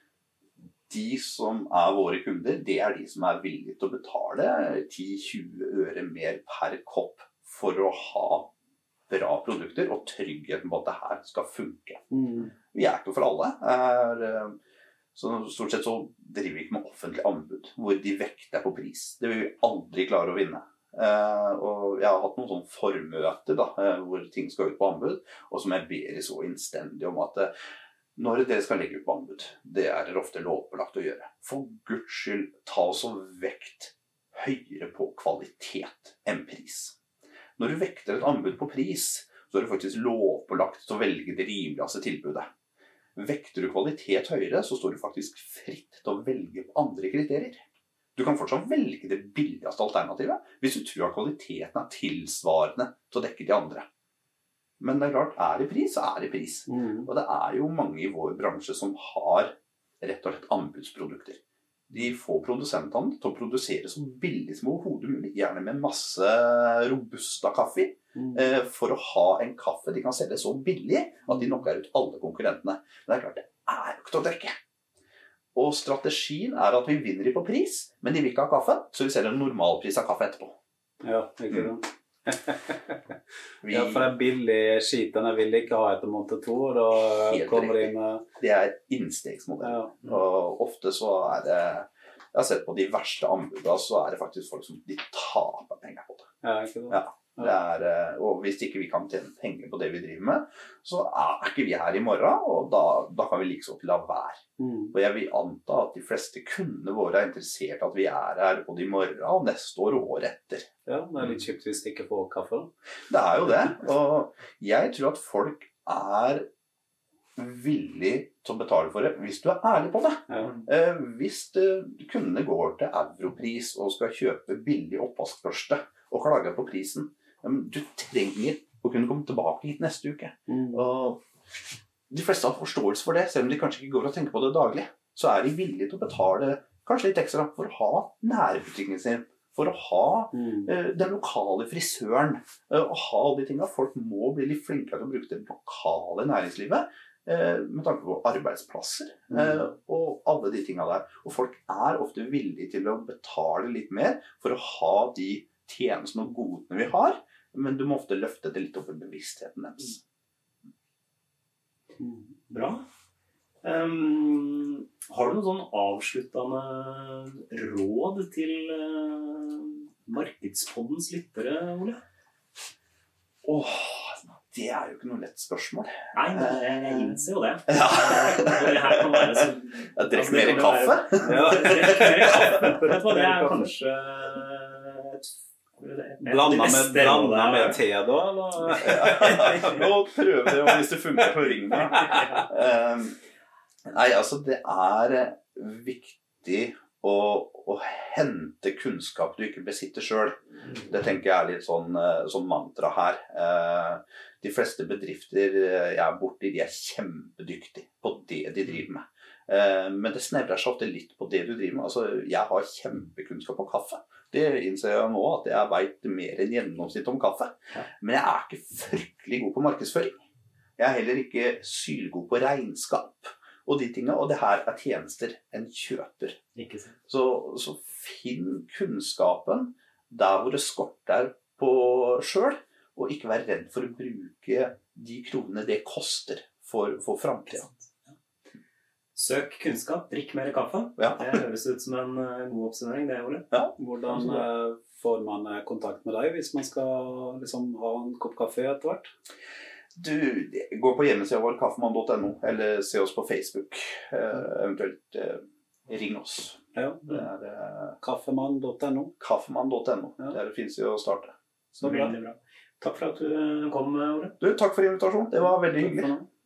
De som er våre kunder, det er de som er villige til å betale ti til tjue øre mer per kopp for å ha bra produkter og tryggheten på at det her skal funke. Mm. Vi er ikke for alle. Er, så stort sett så driver vi ikke med offentlig anbud, hvor de vekter på pris. Det vil vi aldri klare å vinne. Uh, og jeg har hatt noen sånne formøter da, hvor ting skal ut på anbud, og som jeg ber i så innstendig om at uh, når dere skal legge ut på anbud, det er dere ofte lovpålagt å gjøre. For Guds skyld, ta oss og vekt høyere på kvalitet enn pris. Når du vekter et anbud på pris, så er det faktisk lovpålagt til å velge det rimeligste tilbudet. Vekter du kvalitet høyere, så står du faktisk fritt til å velge på andre kriterier. Du kan fortsatt velge det billigste alternativet, hvis du tror at kvaliteten er tilsvarende til å dekke de andre. Men det er klart, er det pris, så er det pris. Mm. Og det er jo mange i vår bransje som har rett og slett anbudsprodukter. De får produsentene til å produsere så billig som overhodet mulig, gjerne med masse robusta kaffe, mm. eh, for å ha en kaffe de kan selge så billig at de knocker ut alle konkurrentene. Men det er klart, det er jo ikke til å drikke. Og strategien er at vi vinner de på pris, men de vil ikke ha kaffe, så vi selger en normalpris av kaffe etterpå. Ja, ikke det. Mm. Vi, ja, for det er billig skitene vil ikke ha etter måned to, og da kommer de med... Det er innstegsmodell. Ja. Og ofte så er det, jeg har sett på de verste anbudene, så er det faktisk folk som de taper penger på det. Ja, ikke det? Ja. Det er, og hvis ikke vi kan tjene penger på det vi driver med, så er ikke vi her i morgen, og da, da kan vi like så la være. Mm. Og jeg vil anta at de fleste kundene våre er interessert at vi er her både i morgen og neste år og året etter. Ja, det er litt kjipt hvis de ikke får kaffe. Det er jo det, og jeg tror at folk er villig til å betale for det hvis du er ærlig på det. Ja. Eh, hvis det, kundene går til Europris og skal kjøpe billig oppvaskbørste og klage på prisen, du trenger å kunne komme tilbake hit neste uke. Mm. Og de fleste har forståelse for det, selv om de kanskje ikke går og tenker på det daglig. Så er de villige til å betale kanskje litt ekstra for å ha nærbutikken sin, for å ha mm. uh, den lokale frisøren, uh, og ha alle de tingene. Folk må bli litt flinkere til å bruke det lokale næringslivet, uh, med tanke på arbeidsplasser, mm. uh, og alle de tingene der. Og folk er ofte villige til å betale litt mer for å ha de tjenestene og godene vi har, men du må ofte løfte det litt opp i bevisstheten deres. Bra. Um, har du noen sånn avsluttende råd til uh, Markedspoddens lyttere, Ole? Åh, det er jo ikke noe lett spørsmål. Nei, men jeg innser jo det. Ja. Det her kan være så... Jeg drikker mer kaffe. Ja, drikker mer kaffe. Vet du hva, det er kanskje... Blanda med, blanda med te da, eller? Nå prøver jeg, hvis det funker på ringen. Um, nei, altså det er viktig å, å hente kunnskap du ikke besitter selv. Det tenker jeg er litt sånn, sånn mantra her. Uh, de fleste bedrifter jeg er borti, de er kjempedyktige på det de driver med. Uh, men det snevrer seg ofte litt på det du driver med. Altså, jeg har kjempekunnskap om kaffe. Det innser jeg nå, at jeg vet mer enn gjennomsnitt om kaffe. Ja. Men jeg er ikke fryktelig god på markedsføring. Jeg er heller ikke sylgod på regnskap og de tingene. Og det her er tjenester en kjøper. Ikke sant. Så, så finn kunnskapen der hvor det skorter på selv, og ikke vær redd for å bruke de kronene det koster for, for fremtiden. Søk kunnskap, drikk mer kaffe. Ja. Det høres ut som en uh, god oppsummering, det, Ole. Ja. Hvordan uh, får man uh, kontakt med deg hvis man skal liksom, ha en kopp kaffe etter hvert? Du, gå på hjemmesiden vår, kaffemann punktum no, eller se oss på Facebook. Uh, eventuelt uh, ring oss. Ja. Det er uh, kaffemann punktum no. kaffemann punktum no. Ja. Der finnes det å starte. Så bra. Bra. Takk for at du kom, Ole. Du, takk for invitasjonen. Det var veldig hyggelig.